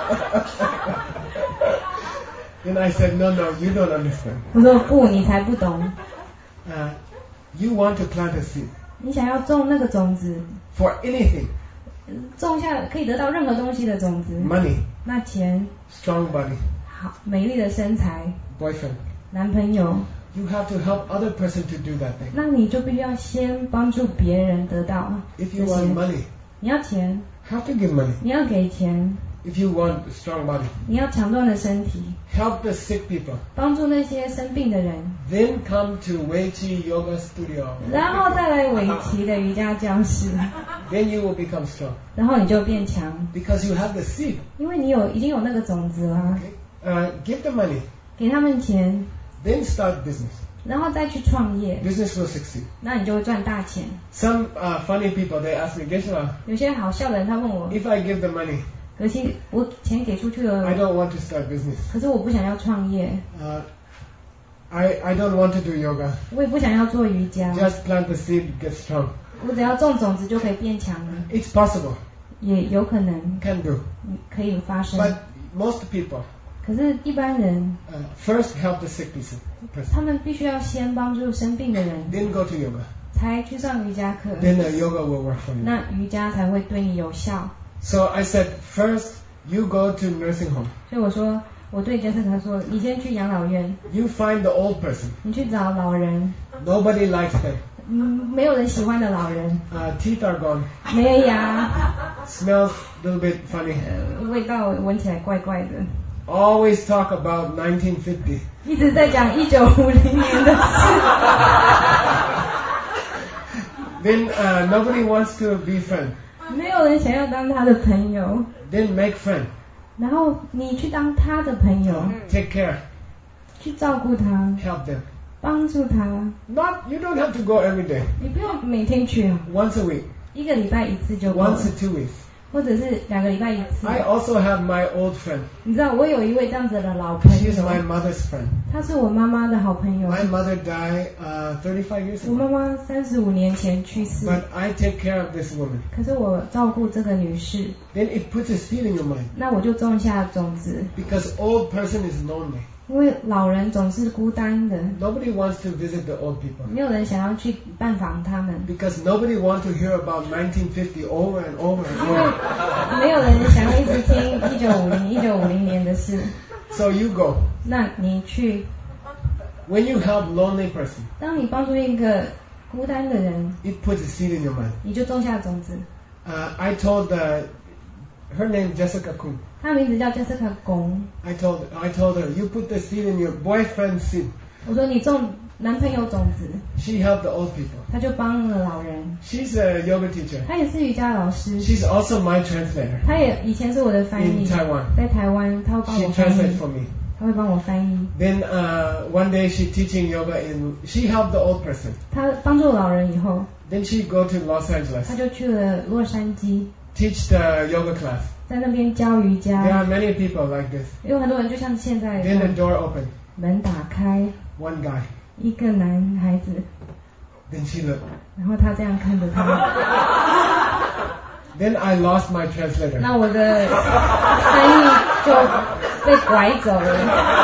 Then I said, no, you don't understand. 我说不，你才不懂。 You want to plant a seed 你想要种那个种子， for anything. 种下可以得到任何东西的种子， Money, 那钱、 strong body, 好美丽的身材、 boyfriend. 男朋友， You have to help other person to do that thing. 那你就必须要先帮助别人得到 If 这 you want 些。 money, 你要钱， have to give money 你要给钱， if you want a strong body. 你要强壮的身体， Help the sick people. 帮助那些生病的人， Then come to Wei Chi Yoga Studio. 然后再来尾崎的瑜伽教室， Then you will become strong 然后你就变强， because you have the seed. 因为你已经有那个种子了。 Okay? Give the money. 给他们钱， Then start business. 然后再去创业， Business will succeed. 那你就会赚大钱。 Some funny people, they ask me, Geshe-la, 有些好笑的人他问我， if I give the money, 可惜我钱给出去 I 了， don't want to start business. 可是我不想要创业， I don't want to do yoga. 我也不想要做瑜伽， Just plant the seed, get strong. 我只要种种子就可以变强了， It's possible. 也有可能 Can do. 可以发生。 But most people 可是，一般人 first help the sick person. 他们必须要先帮助生病的人， Then go to yoga. 才去上瑜伽课， Then the yoga will work for you. 那瑜伽才会对你有效。 So I said, first you go to nursing home. 所以我说，我对Jessica说，你先去养老院， You find the old person. 你去找老人， Nobody likes them. 没有人喜欢的老人， Teeth are gone. 没牙， Smells a little bit funny. 味道闻起来怪怪的， Always talk about 1950. 一直在讲1950年的事。 Then nobody wants to be friend. 没有人想要当他的朋友， Then make friend. 然后你去当他的朋友， Take care. 去照顾他， Help them. 帮助他。 You don't have to go every day. 你不用每天去， Once a week. 1个礼拜1次就够 Once 了， to 2 weeks. 或者是2个礼拜1次。 I also have my old friend. 你知道我有一位这样子的老朋 She's 友， my mother's friend. 他是我妈妈的好朋友。 My mother died 35 years 我 ago. 妈妈35年前去世， But I take care of this woman. 可是我照顾这个女士， Then it puts a seed in your mind. 那我就种下种子， Because old person is lonely. 因为老人总是孤单的， Nobody wants to visit the old people. 没有人想要去拜访他们， Because nobody wants to hear about 1950 over and over and 因为 over. 没有人想要一直听1950年的事。 So you go. 那你去， When you help lonely person, 当你帮助一个孤单的人， it puts a seed in your mind. 你就种下种子。 I told her name Jessica Kuhn. 她名字叫 Jessica 龚， I told her, you put the seed in your boyfriend's seed. 我说你种男朋友种子， She helped the old people. 她就帮了老人。 She's a yoga teacher. 她也是瑜伽老师， She's also my translator 她也以前是我的翻译， in Taiwan. 在台湾，她会帮 She 我翻 translates 译， for me. 她会帮我翻译。 Then one day she teaching yoga she helped the old person. 她帮助老人以后， Then she go to Los 她 Angeles, 就去了洛杉矶， teach the yoga class. 在那边教瑜 There 伽。 are many people like this. 有很多人就像现在 Then the door opened. 门打开， One guy. 一个男孩子， Then she looked. 然后他这样看着他， Then I lost my translator. 那我的翻译就被拐走了。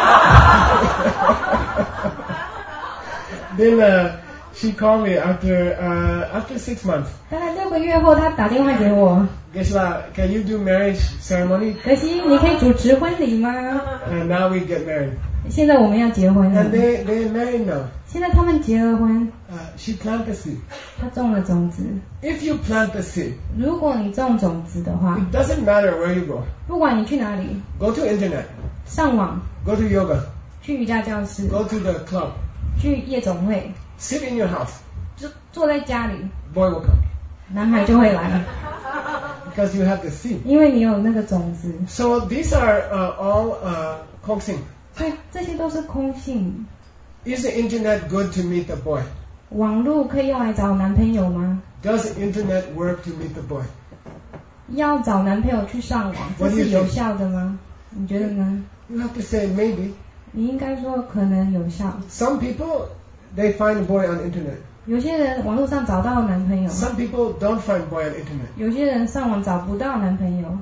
Then she called me after 6 months. 大概6个月后，他打电话给我， Geshe-la, can you do marriage ceremony? 可惜你可以主持婚礼吗？ And now we get married. 现在我们要结婚了 And，they're married now. 现在他们结了婚， She planted the seed. 他种了种子。 If you plant the seed, 如果你种种子的话， it doesn't matter where you go. 不管你去哪里， Go to internet. 上网， Go to yoga. 去瑜伽教室， Go to the club. 去夜总会， Sit in your house. 就坐在家里， Boy will come. 男孩就会来， Because you have the seed. 因为你有那个种子。 So these are all Kongsing. 所以这些都是空性。 Is the internet good to meet the boy? 网络可以用来找男朋友吗？ Does the internet work to meet the boy? 要找男朋友去上网，这 What do you 是 think? 有效的吗？你觉得呢？ You have to say maybe. 你应该说可能有效。 Some people, they find a boy on internet. 有些人网络上找到男朋友， Some people don't find boy on internet. 有些人上网找不到男朋友。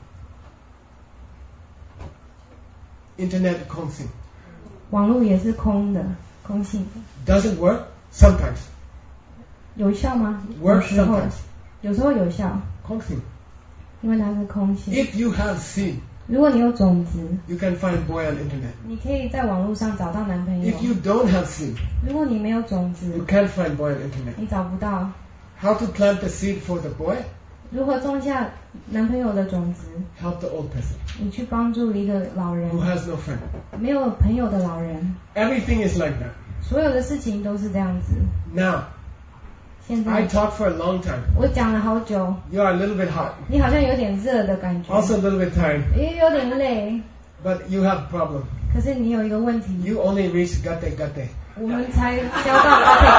Internet Kongsing. 网络也是空的，空性的。 Does it work? Sometimes. 有效吗？ Work 有时候 sometimes. 有时候有效， Kongsing. 因为它是空性。 If you have seed, 如果你有种子， you can find boy on internet. 你可以在网络上找到男朋友 If。you don't have seed, 如果你没有种子 you，can't find boy on internet. 你找不到。 How to plant the seed for the boy? 如何种下男朋友的种子？ Help the old person 你去帮助一个老人 who，has no friend. 没有朋友的老人， Everything is like that. 所有的事情都是这样子。 Now, 现 I 在 talked for a long time. 我讲了好久， You are a little bit hot, 你好像有点热的感觉， also a little bit tired, 也有点累， but you have a problem. 可是你有一个问题， You only reach gate gate. 我们才教到阿佩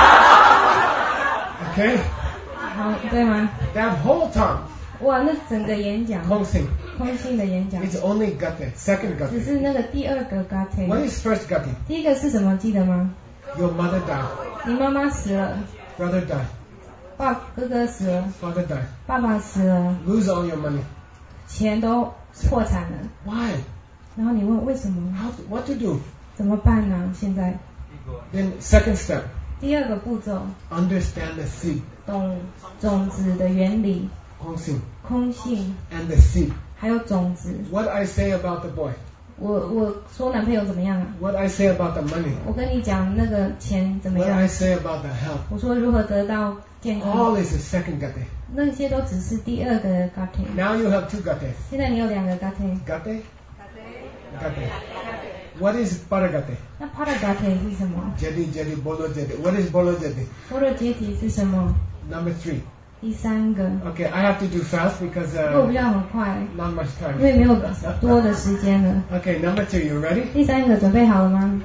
高 Okay? 好，对吗？ That whole time, 哇，那整个演讲， Kongsing, 空性的演讲， it's only gate, second 只 gate. 是那个第二个 What gate， is first gate? 第一个是什么？记得吗？ Your mother died, 你妈妈死了， brother died, 哥哥死了， father died. 爸爸死了， Lose all your money. 钱都破产了。 Why? 然后你问为什么？ What to do? 怎么办呢？现在 Then second step, 第二个步骤， understand the seed, 懂种子的原理， Kongsing, 空性， and the seed. 还有种子。 What I say about the boy, 我说男朋友怎么样啊？ what I say about the money, 我跟你讲那个钱怎么 what 样 I？say about the health, 我说如何得到健康， all is the second gate. 那些都只是第二个 gate。 Now you have two gates. 现在你有两个 gate， Gate? Gate. What is paragate? 那 para gate 是什么？ Jadi, bolo jadi. What is bolo jadi? 波罗阶梯是什么？ Number 3. 第三个， Okay, I have to do fast because 因为我比较很快， not much 因为 time. 没有多的时间了。 Okay, number 2. You ready? 第三个准备好了吗？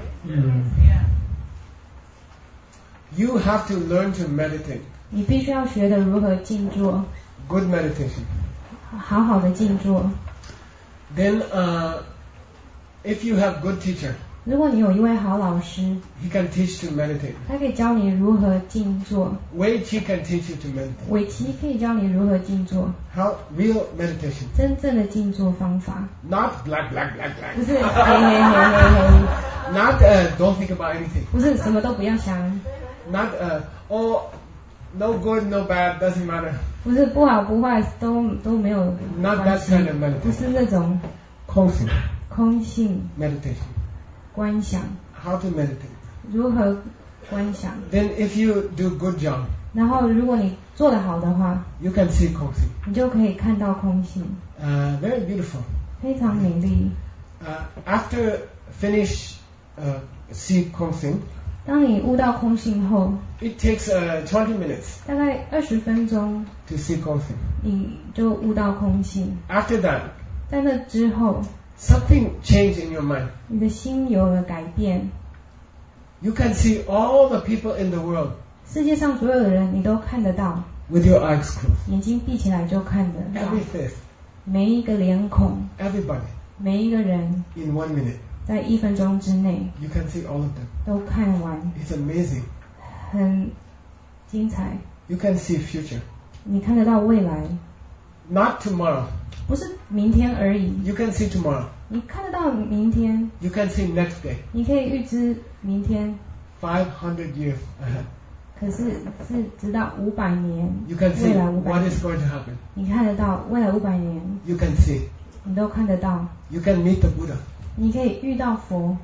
You have to learn to meditate. 你必须要学的如何静坐， Good meditation. 好好的静坐。 Then, if you have good teacher, 如果你有一位好老师， he can teach to meditate. 他可以教你如何静坐。 Wei Chi can teach you to meditate. 韦奇可以教你如何静坐， How real meditation, 真正的静坐方法， not black, 不是嘿嘿嘿嘿， not don't think about anything, 不是什么都不要想， not oh no good, no bad, doesn't matter. 不是不好不坏都没有 Not 关 that 系 kind of，meditation. 不是那种 Kongsing 空性 meditation. 观想， How to meditate? 如何观想。 Then, if you do good job, 然后如果你做得好的话， you can see Kongsing. 你就可以看到空性， Very beautiful. 非常美丽。 After finish see Kongsing, 当你悟到空性后， it takes 20 minutes 大概20分钟， to see Kongsing. 你就悟到空性。 After that, 在那之后， something changed in your mind. 你的心有了改变， You can see all the people in the world 世界上所有的人你都看得到， with your eyes closed. 眼睛闭起来就看得到， Every face, 每一个脸孔， everybody, 每一个人， in 1 minute. 在1分钟之内 You can see all of them. 都看完， It's amazing. 很精彩。 You can see future. 你看得到未来， Not tomorrow. 不是明天而已， You can see tomorrow. 你看得到明天， You can see next day. 你可以预知明天， 500 years ahead. 可是是直到500年， You can see 未来500 what 年 is，going to happen. 你看得到未来500年， You can see. 你都看得到， You can meet the Buddha. 你可以遇到佛，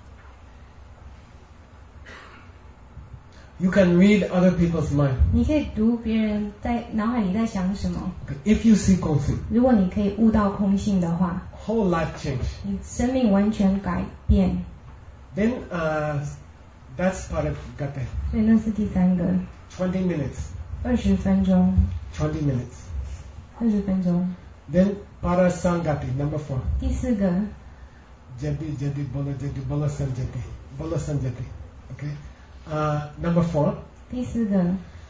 You can read other people's mind. 你可以读别人在脑海里在想什么。 If you see Kongsing, 如果你可以悟到空性的话， whole life change. 你生命完全改变。 Then that's part of Gate. 所以那是第三个 20 minutes. ，20分钟 20 minutes. ，20分钟。 Then Parasangati, number 4. 第四个， Jadi, Bola Sanjati. Bola Sanjati. Okay. Number 4. 第四个，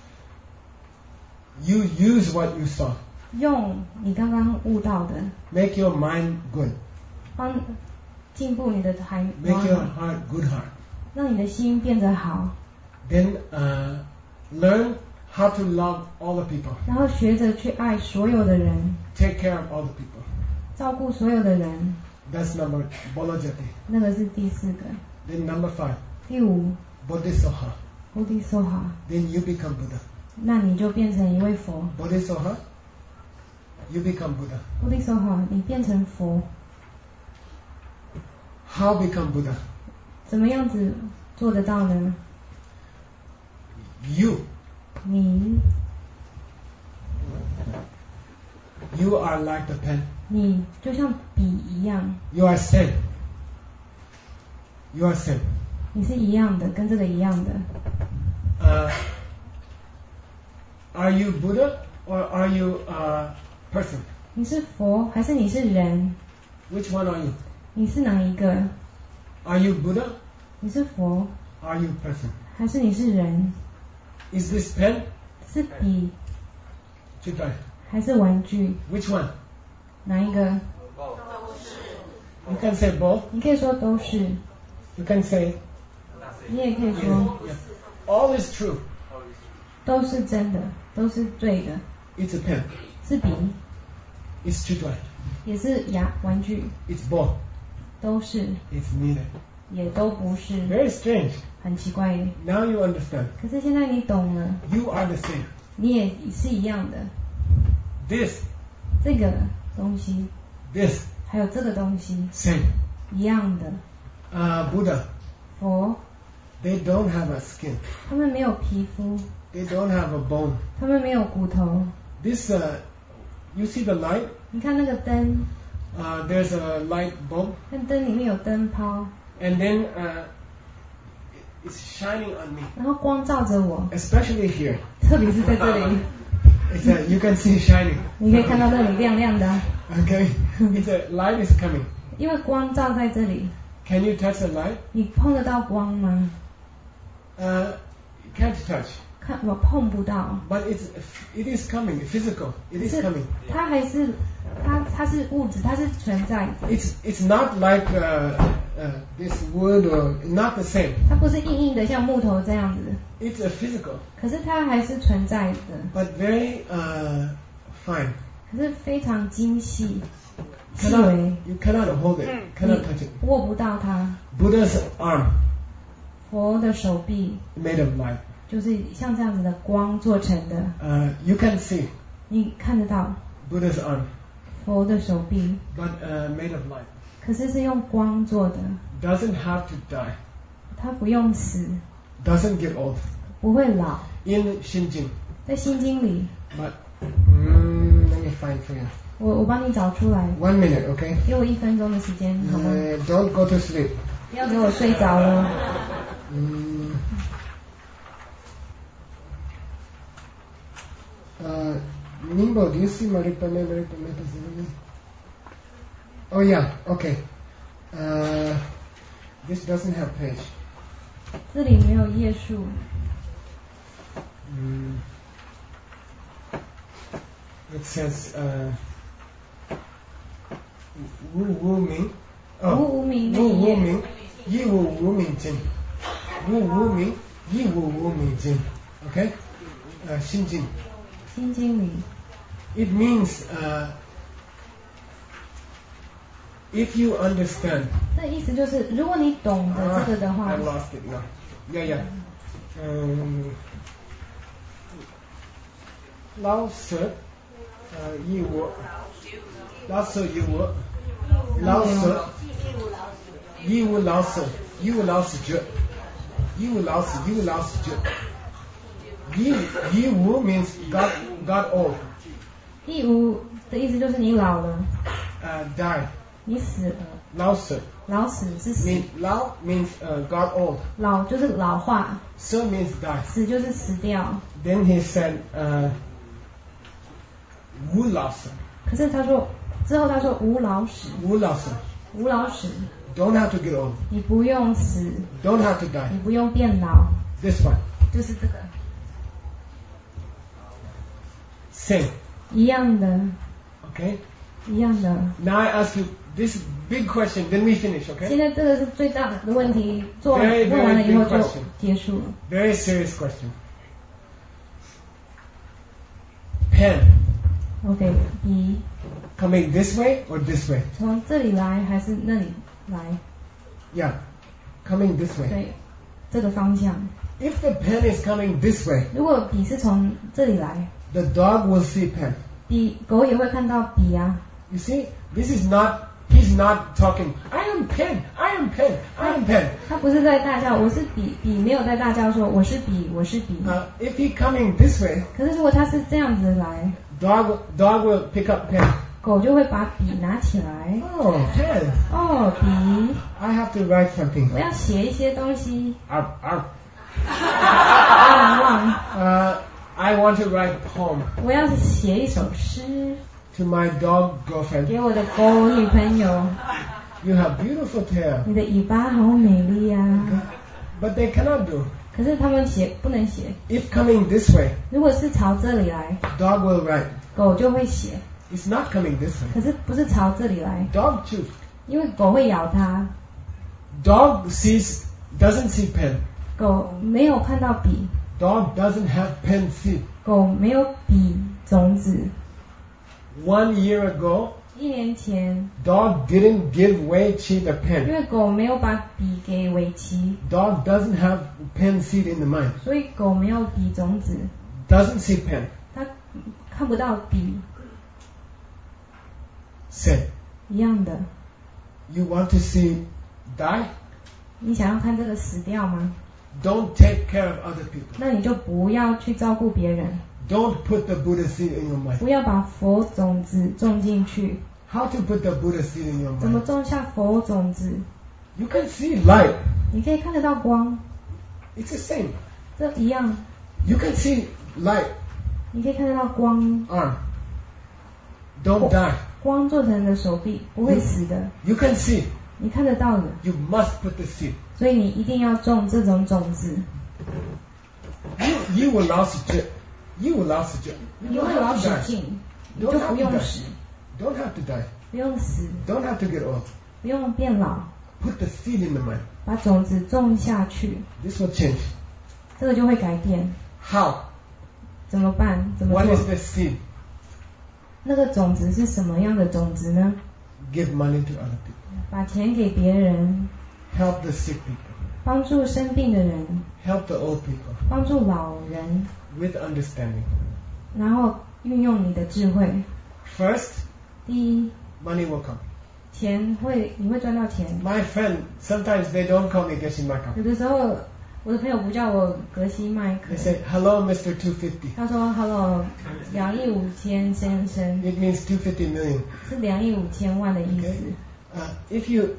You use what you saw. 用你刚刚悟到的， Make your mind good. 帮进步你的海 Make your heart good heart. 让你的心变得好， Then learn how to love all the people. 然后学着去爱所有的人， Take care of all the people. 照顾所有的人。 That's number Bolajati. 那个是第四个。 Then number 5. 第五， Bodhisattva. 菩提梭哈， Then you become Buddha. 那你就变成一位佛。 Bodhisattva. You become Buddha. 菩提梭哈，你变成佛， How become Buddha? 怎么样子做得到呢？ You. 你 You are like the pen. 你就像笔一样。 You are same. You are same. 你是一样的，跟这个一样的。 Are you Buddha or are you a person? 你是佛还是你是人？ Which one are you? 你是哪一个？ Are you Buddha? 你是佛 Are you person? 还是你是人？ Is this pen? 是笔 Chitai. 还是玩具？ Which one? 哪一个？ You can say both. 你可以说都是， You can say 你也可以 yeah, 说 yeah. All is true. 都是真的，都是对的。 It's a pen. 是笔， It's chitai. 也是玩具， It's both. 都是， It's neither. 也都不是， Very strange. 很奇怪。 Now you understand. 可是现在你懂了， You are the same. 你也是一样的。 This, 这个东西， this, 还有这个东西， same. 一样的。 Buddha, 佛， they don't have a skin. 他们没有皮肤， They don't have a bone. 他们没有骨头。 This, you see the light? 你看那个灯， There's a light bulb, 那灯里面有灯泡， and then it's shining on me, 然后光照着我， especially here. 特别是在这里， You can see shining. 你可以看到这里亮亮的， Okay, light is coming. 因为光照在这里。 Can you touch the light? 你碰得到光吗？ You can't touch, 看我碰不到， but it is coming, physical. It is 是 coming. 它还是它是物质，它是存在的， It's not like this wood or not the same. 它不是硬硬的像木头这样子， It's a physical, 可是它还是存在的， but very fine. 可是非常精细、细微， You cannot hold it, cannot touch it. 你握不到它。 Buddha's arm 佛的手臂 made of light. 就是像这样子的光做成的， You can see 你看得到 Buddha's arm, 佛的手臂， but made of light. 可是是用光做的， Doesn't have to die. 它不用死， Doesn't get old. 不会老。 In Shinjin. 在心经里， But let me find for you. 我帮你找出来， 1 minute, okay? 给我1分钟的时间，好吗？ Don't go to sleep. 不要给我睡着了。 Nimbo, do you see Maripame? Oh yeah, okay. This doesn't have page. 这里没有页数。 It says Wu Wu Ming. Wu Wu Ming Wu Wu Ming. Yi Wu Wu Ming Jin. Wu Wu Ming. Yi Wu Wu Ming Jin. Okay? Shinjin. 心经里， It means if you understand. 这意思就是，如果你懂得这个的话 I， lost it now. Yeah. 老舍义务，老舍义务，老舍义务老舍义务老舍者，义务老舍义务老舍者。义务 means got old. 义无的意思就是你老了， Die. 你死了。 老舍老死是死， 老 means got old. 老就是老化， So means die. 死就是死掉。 Then he said 无老舍， 可是他说之后他说无老死， 无老舍。 无老死， Don't have to get old. 你不用死， Don't have to die. 你不用变老， This one. 就是这个 Same. 一样的， Okay? 一样的。 Now I ask you this big question, then we finish, 现 okay? 在这个是最大的问题，做完 Very, very 问完了以后 big 就 question. 结束了。 Very serious question. Pen OK，笔 coming this way or this way? 从这里来还是那里来？ Yeah. Coming this way. 对，这个方向。 If the pen is coming this way, 如果笔是从这里来， the dog will see pen. 狗也会看到笔啊。 You see, this is not, he's not talking, I am pen, I am pen, I am pen. 他不是在大叫，我是笔，笔没有在大叫说我是笔，我是笔。 If he coming this way, 可是如果他是这样子来， Dog will pick up pen. 狗就会把笔拿起来。 Oh, pen. 哦，笔。 I have to write something. 我要写一些东西。 Arr. 汪。 I want to write poem. 我要写一首诗。 To my dog girlfriend. 给我的狗女朋友。 You have beautiful tail. 你的尾巴好美丽啊。 But they cannot do. 可是他们不能写。 If coming this way. 如果是朝这里来。 Dog will write. 狗就会写。 It's not coming this way. 可是不是朝这里来。 Dog chews. 因为狗会咬它。 Dog doesn't see pen. 狗没有看到笔。 Dog doesn't have pen seed. 狗没有笔种子。 1 year ago. 1年前 Dog didn't give Wei Qi the pen. 因为狗没有把笔给围棋。 Dog doesn't have pen seed in the mind. 所以狗没有笔种子。 Doesn't see pen. 它看不到笔。 Say. 一样的。 You want to see die? 你想要看这个死掉吗？ Don't take care of other people. 那你就不要去照顾别人。 Don't put the Buddha seed in your mind. 不要把佛种子种进去。 How to put the Buddha seed in your mind? 怎么种下佛种子？ You can see light. 你可以看得到光。 It's the same. 这一样。 You can see light. 你可以看得到光。 Arm. Don't die. 光做成的手臂不会死的。 You can see. 你看得到的。 You must put the seed. 所以你一定要种这种种子。 You will老死劲。You will老死劲。 你会老死劲，你就不用死。 Don't have to die. 不用死。 Don't have to get old. 不用变老。 Put the seed in the mind. 把种子种下去。 This will change. 这个就会改变。 How? 怎么办？怎么做 What is the seed? 那个种子是什么样的种子呢？ Give money to other people. 把钱给别人。 Help the sick people. 帮助生病的人。 Help the old people. 帮助老人。 With understanding. 然后运用你的智慧。 First. 第一。 Money will come. 你会赚到钱。 My friend, sometimes they don't call me Geshe-Maka. 有的时候我的朋友不叫我格西麦克。 They say, hello, Mr. 250. 他说 hello, 25000先生。 It means 250 million. 是25000万的意思。 If you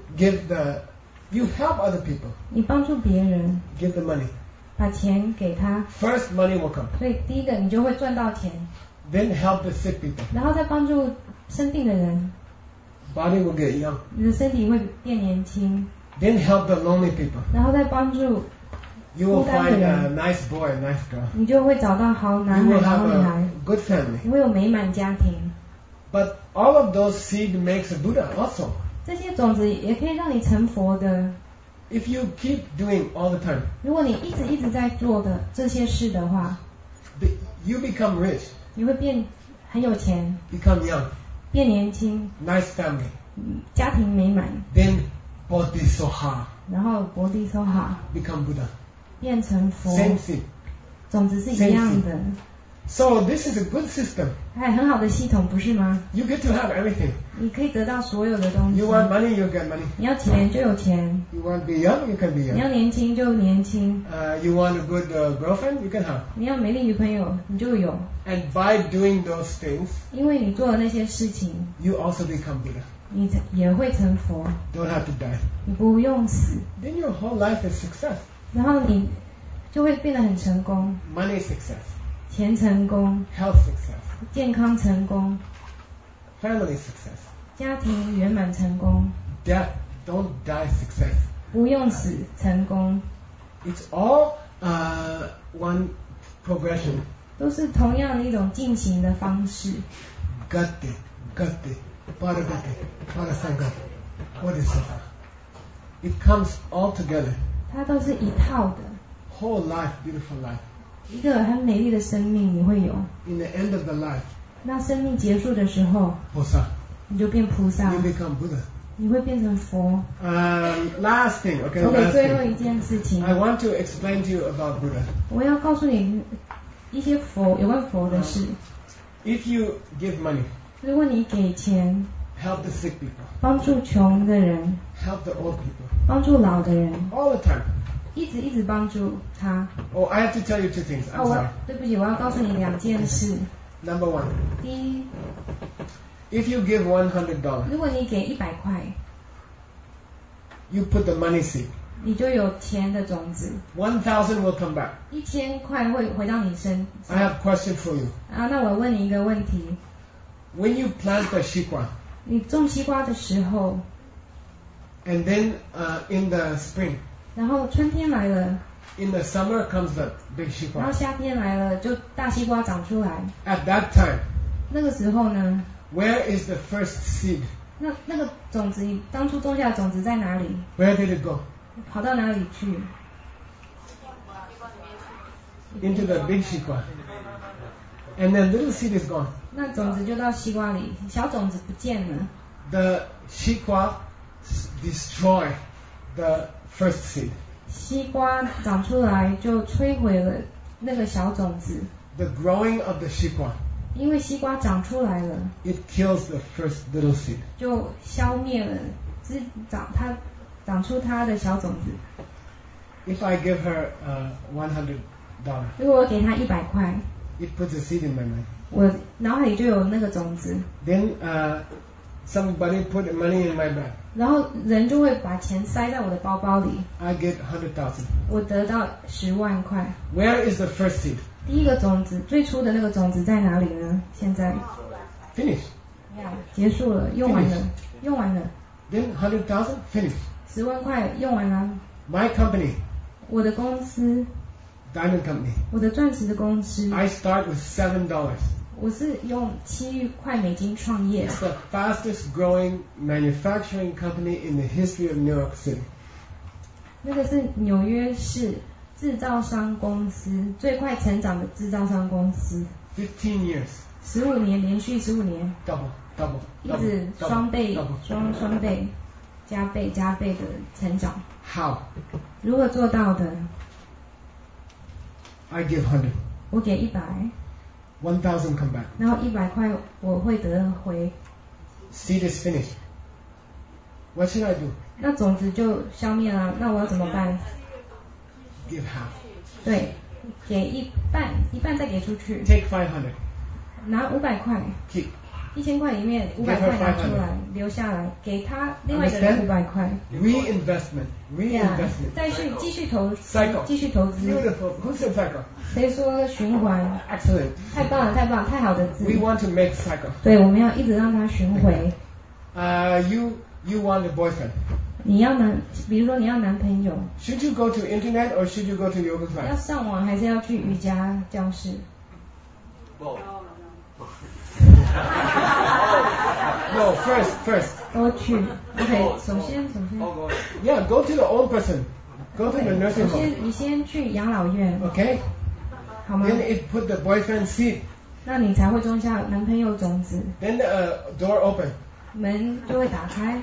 you help other people. 你帮助别人。 Give the money. 把钱给他。 First, money will come. 所以第一个你就会赚到钱。 Then help the sick people. 然后再帮助生病的人。 Body will get young. 你的身体会变年轻。 Then help the lonely people. 然后再帮助 You will find a nice boy, a nice girl. 你就会找到好男 You 孩 will 好 have 女孩。 a good family. 你会有美满家庭。 But all of those seed makes a Buddha also. 这些种子也可以让你成佛的。 If you keep doing all the time. 如果你一直在做的这些事的话。 You become rich. 你会变很有钱。 Become young. 变年轻。 Nice family. 家庭美满。 Then Bodhisattva. 然后bodhisattva become Buddha. 变成佛。 Same seed. 种子是一样的。 So this is a good system. 很好的系统，不是吗？ You get to have everything. 你可以得到所有的东西。 You want money, you get money. 你要钱就有钱。 You want to be young, you can be young. 你要年轻就年轻。 You want a good girlfriend, you can have. 你要美丽女朋友，你就有。 And by doing those things, 因为你做的那些事情 you also become Buddha. 你也会成佛。 Don't have to die. 你不用死。 Then your whole life is success. 然后你就会变得很成功。 Money success. 钱成功。 Health success. 健康成功。 Family success. 家庭圆满成功。 Death, don't die success. 不用死成功。 It's all one progression. 都是同样的一种进行的方式。 Gati, Paragati, Parasanga, Bodhisattva. It comes all together. 它都是一套的。 Whole life, beautiful life. 一个很美丽的生命你会有。 In the end of the life, 那生命结束的时候， Posa, 你就变菩萨。 you become Buddha. 你会变成佛。 Last thing, okay. OK， 最后 last 一件事情。 thing. I want to explain to you about Buddha. 我要告诉你一些有关佛的事。 If you give money, 如果你给钱， help the sick people, 帮助穷的人， help the old people, 帮助老的人， all the time. 一直帮助他。 Oh, I have to tell you two things. I'm sorry. 对不起，我要告诉你2件事。 Number one. 第一， If you give $100, 如果你给100块， you put the money seed. 你就有钱的种子， $1,000 will come back. 1000块会回到你身 I have a question for you. 啊，那我问你一个问题， When you plant the shikwa, 你种西瓜的时候， and then in the spring, 然后春天来了， in the summer comes the big 然后 shikwa. 夏天来了，就大西瓜长出来。 At that time, 那个时候呢， where is the first seed? 那个种子，你当初种下的种子在哪里？ Where did it go? 跑到哪里去？ Into the big shikwa. And then little seed is gone. 那种子就到西瓜里，小种子不见了。 The shikwa destroy the first seed. 西瓜长出来就摧毁了那个小种子， The growing of the shikwa, 因为西瓜长出来了， it kills the first little seed. 就消灭了它长出它的小种子。 If I give her $100, 如果我给它100块， it puts a seed in my mind. 我脑海里就有那个种子， Then somebody put money in my bag. 然后人就会把钱塞在我的包包里， I get 100,000. 我得到10万块。 Where is the first seed? 第一个种子，最初的那个种子在哪里呢？现在 Finish. 结束了，用完了，用完了， Then 100,000, finish. 10万块用完了。 My company, 我的公司， Diamond Company, 我的钻石的公司， I start with $7. 我是用7块美金创业， It's the fastest growing manufacturing company in the history of New York City. 那个是纽约市制造商公司最快成长的制造商公司 15 years. ，15年连续15年， Double. 一直双倍、双倍、加倍的成长。 How? 如何做到的？ I give 100. 我给100， 1,000 come back. 然后100块我会得回， Seed is finished. What should I do? 那种子就消灭了，那我要怎么办？ Give half. 对，给一半再给出去， Take 500. 拿500块。 Keep. 1000块里面500块拿出来，留下来，给他另外一个人500块。 Reinvestment. 再去继续投 Cycle. 继续投资。 Beautiful. Who said cycle? 谁说循环？ Excellent. 太棒了，太好的字。 We want to make cycle. 对，我们要一直让它巡回。 You want a boyfriend. 比如说你要男朋友， Should you go to internet or should you go to yoga 要 class? 上网还是要去瑜伽教室？ No, first. 都去。OK， 首先， Yeah, go to the old person. Go to the nursing 首 home. 先你先去养老院， Okay? 好吗？ Then it put the boyfriend seed. 那你才会种下男朋友种子， Then the door open. 门就会打开，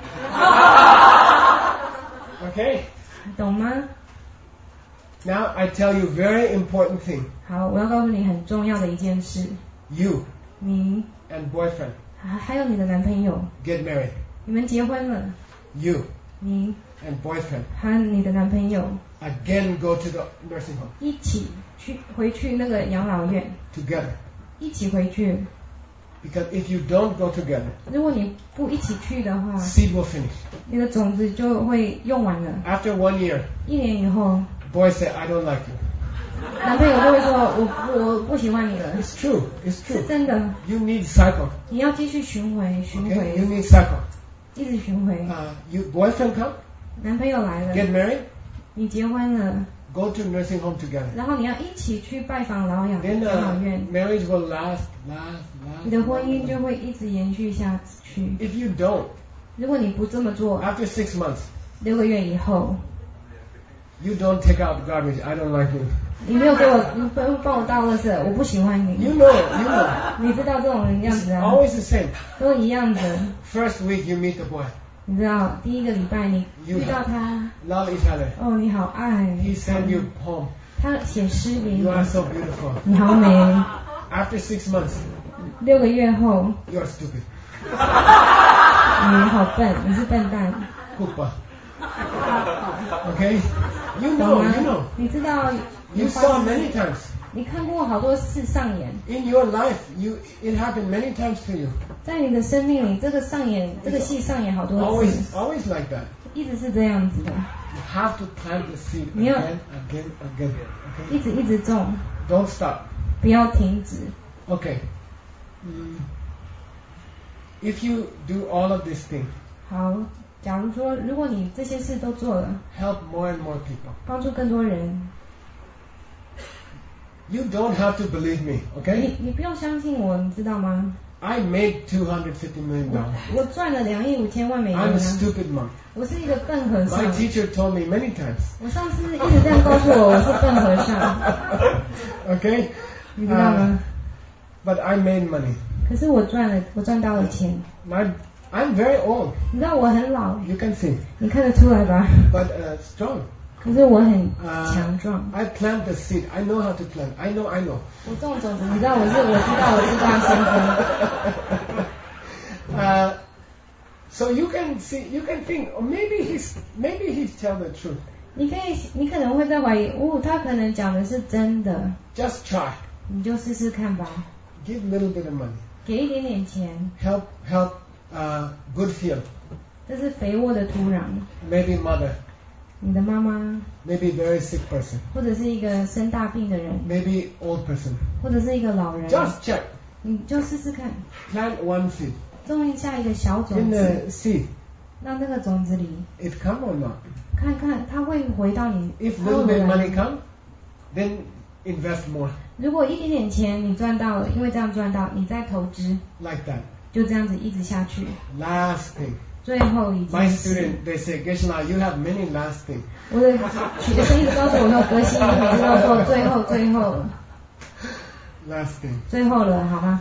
Okay? 懂吗？ Now I tell you very important thing. 好，我要告诉你很重要的一件事， You 你 and boyfriend 还有你的男朋友， get married. 你们结婚了， You 你 and boyfriend 和你的男朋友 again go to the nursing home 一起回去那个养老院， together. 一起回去。 Because if you don't go together, 如果你不一起去的话， seed will finish. 你的种子就会用完了。 After 1 year, 1年以后， boy said, I don't like you. 男朋友就会说我不喜欢你了。 It's true. It's 是 true. 真的， You need cycle. 你要继续巡回， Okay? You need cycle. 一直巡回。 You boyfriend come, 男朋友来了， get married, 你结婚了， go to nursing home together. 然后你要一起去拜访养 Then 老院， marriage will last. 你的婚姻就会一直延续下去。 If you don't, 如果你不这么做， after 6 months, 6个月以后， you don't take out garbage. I don't like you. 你没有给我，你帮我倒垃圾，我不喜欢你。 You know. 你知道这种人样子 It's 啊， always the same. 都一样的。 First week you meet the boy. 你知道，第一个礼拜你遇到他， Love each other. 哦，你好爱， He send you poem. 他写诗给你 You，are so beautiful. 你好美。 After 6 months, 6个月后， you are stupid. 你好笨，你是笨蛋， Koopa. Okay? You 懂 know. 吗？你知道 You saw many times. 你看过好多次上演。 In your life, it happened many times to you. 在你的生命里，这个戏上演好多次。 Always like that. 一直是这样子的。 You have to plant the seed again. Okay? 一直种。 Don't stop. 不要停止。 Okay. If you do all of these things. 好，假如说，如果你这些事都做了 ，help more and more people， 帮助更多人。 You don't have to believe me, okay？ 你不用相信我，你知道吗 ？I made $250 million. 我赚了2亿5千万美元。 I'm a stupid monk. 我是一个笨和尚。 My teacher told me many times. 我上司一直这样告诉我，我是笨和尚。 Okay？ 你知道吗 ？But I made money. 可是我赚到了钱。 I'm very old. 你知道我很老。 You can see. 你看得出来吧 But strong. 可是我很强壮。 I plant the seed. I know how to plant. I know. 我种种子，你知道我知道先锋。 So you can think, oh, maybe he's tell the truth. 你可能会在怀疑，他可能讲的是真的。 Just try. 你就试试看吧。 Give a little bit of money. 给一点点钱。 Help good field. 这是肥沃的土壤。 Maybe mother. 你的妈妈。 Maybe very sick person. 或者是一个生大病的人。 Maybe old person. 或者是一个老人。 Just check. 你就试试看。 Plant one seed. 种下一个小种子。 In the seed. 让那个种子里。 It come or not? 看看它会回到你。 If little bit money come, then invest more. 如果一点点钱你赚到了，因为这样赚到，你再投资。 Like that. 就这样子一直下去。 Last thing. 最后一件事。 My student, they say, Geshe-la, you have many last things. 我的学生一直告诉我，格西，你每次都说最后。 Last thing. 最后了，好吗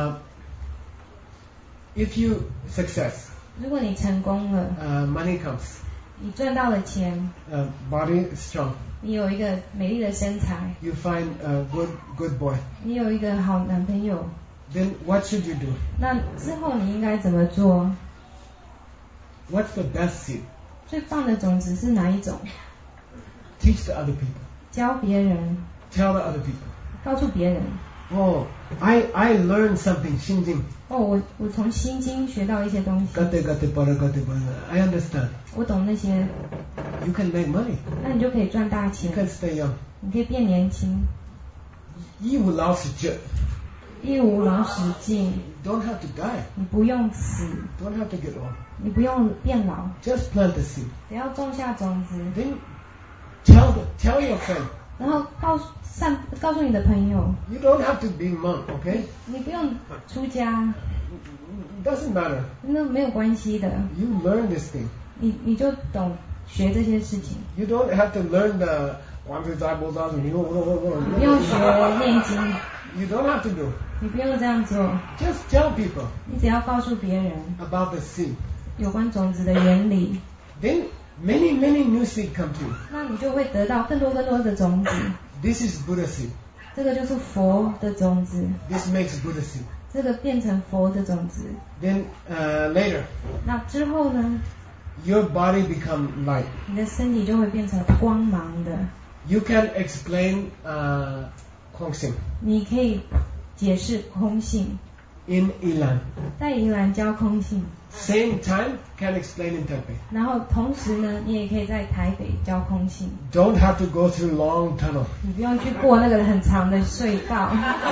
？If you success. 如果你成功了。 Money comes. 你赚到了钱。 Body strong. 你有一个美丽的身材。 You find a good boy. 你有一个好男朋友。 Then what should you do? 那之后你应该怎么做 ？What's the best seed? 最棒的种子是哪一种 ？Teach the other people. 教别人。 Tell the other people. 告诉别人。 Oh, I learned something. 心经。 我从心经学到一些东西。 I understand. 我懂那些。 You can make money. 那你就可以赚大钱。 You can stay young. 你可以变年轻。 一无老死尽。 一无老死尽。 Don't have to die. 你不用死。 Don't have to get old. 你不用变老。 Just plant the seed. 只要种下种子。 Then tell your friend. 然后告诉你的朋友。 You don't have to be monk, okay? 你不用出家。 Doesn't matter. 那没有关系的。 You learn this thing. 你就懂学这些事情。 You don't have to learn the 你不用学念经。 You don't have to do. 你不用这样做。 Just tell people. 你只要告诉别人 about the seed. 有关种子的原理。 Then many new seed come to you. 那你就会得到更多的种子。 This is Buddha seed. 这个就是佛的种子。 This makes Buddha seed. 这个变成佛的种子。 Then later. 那之后呢 ？Your body become light. 你的身体就会变成光芒的。 You can explain 空性。 你可以解释空性。 In Ilan. 在宜兰教空性。 Same time can explain in Taipei. 然后同时呢，你也可以在台北教空性。 Don't have to go through long tunnel. 你不用去过那个很长的隧道。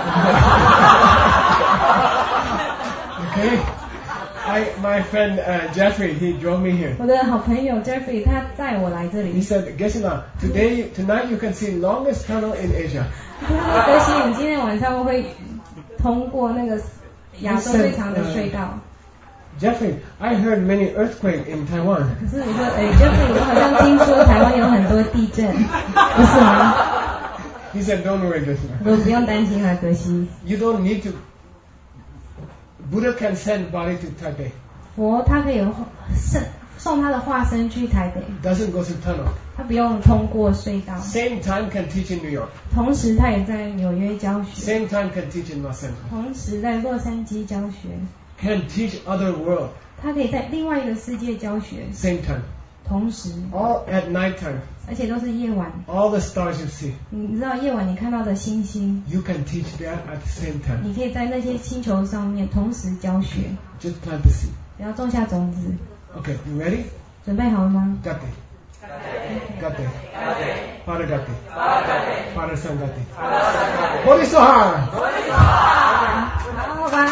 Okay. My friend Jeffrey, he drove me here. 我的好朋友 Jeffrey 他载我来这里。 He said, Geshe-la, tonight you can see longest tunnel in Asia. 格西，你今天晚上会通过那个亚洲最长的隧道。 Jeffrey, I heard many earthquakes in Taiwan. 可是我说，Jeffrey， 我好像听说台湾有很多地震，不是吗 He said, don't worry, Geshe-la. 我不用担心啊，格西。 You don't need to. Buddha can send body to Taipei. 佛他可以送他的化身去台北。 Doesn't go through tunnel. 他不用通过隧道。 Same time can teach in New York. 同时他也在纽约教学。 Same time can teach in Los Angeles. 同时在洛杉矶教学。 Can teach other world. 他可以在另外一个世界教学。 Same time. 同时 all at nighttime, 而且都是夜晚。 all the stars you see. 你知道夜晚你看到的星星， You can teach that at the same time. 你可以在那些星球上面同时教学， Just plant the seed. 只要种下种子。 Okay, you ready? 准备好了吗？ Gati. Gati. Father Gati. Father Son Gati. Bodhisattva. 好，晚安。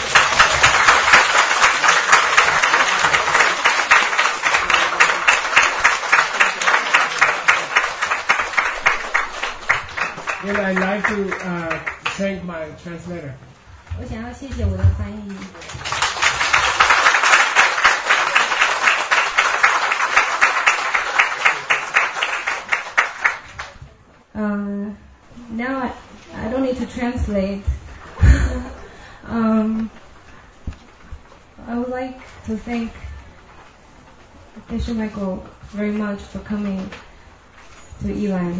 And I'd like to thank my translator. 我想要谢谢我的翻译。Now I don't need to translate. I would like to thank Bishop Michael very much for coming to Yilan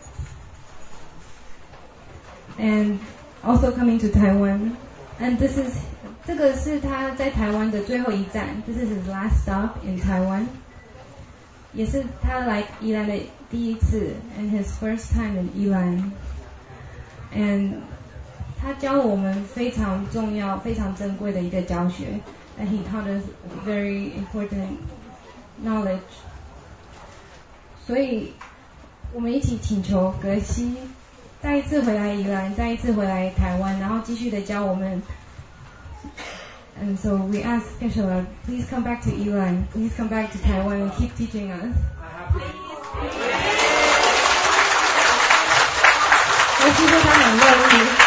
and also coming to Taiwan. And这个是他在台湾的最后一站。This is his last stop in Taiwan. 也是他来宜兰的第一次 and his first time in 宜兰 and 他教了我们非常重要非常珍贵的一个教学 and he taught us very important knowledge 所以我们一起请求格西再一次回来宜兰再一次回来台湾然后继续的教我们And so we ask Geshe-la, please come back to Yilan, please come back to Taiwan and keep teaching us. 格西非常很乐意。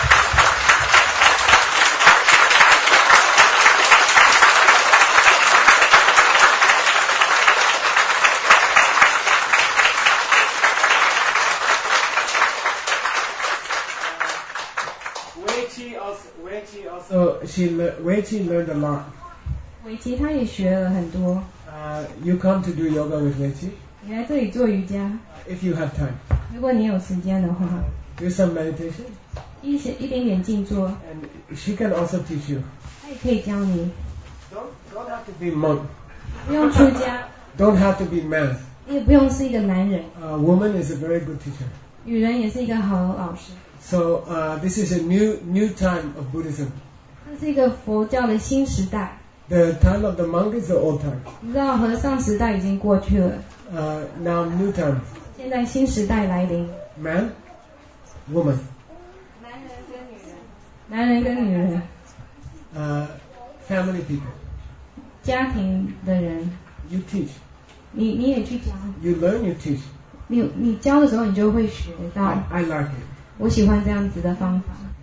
Wei Qi learned a lot. 韦奇他也学了很多。 You come to do yoga with Wei Qi? 你来这里做瑜伽。 If you have time. 如果你有时间的话。 Do some meditation. 一点点静坐。 And she can also teach you. 她也可以教你。 Don't have to be monk. 不用出家。 Don't have to be man. 你也不用是一个男人。 A woman is a very good teacher. 女人也是一个好老师。 So this is a new time of Buddhism. 这是一个佛教的新时代。 The time of the monk is the old time. 你知道和尚时代已经过去了。 Now new time. 现在新时代来临。 Man, woman. 男人跟女人。 Family people. 家庭的人。 You teach. 你也去教。 You learn, you teach. 你教的时候你就会学到。 I like it. 我喜欢这样子的方法。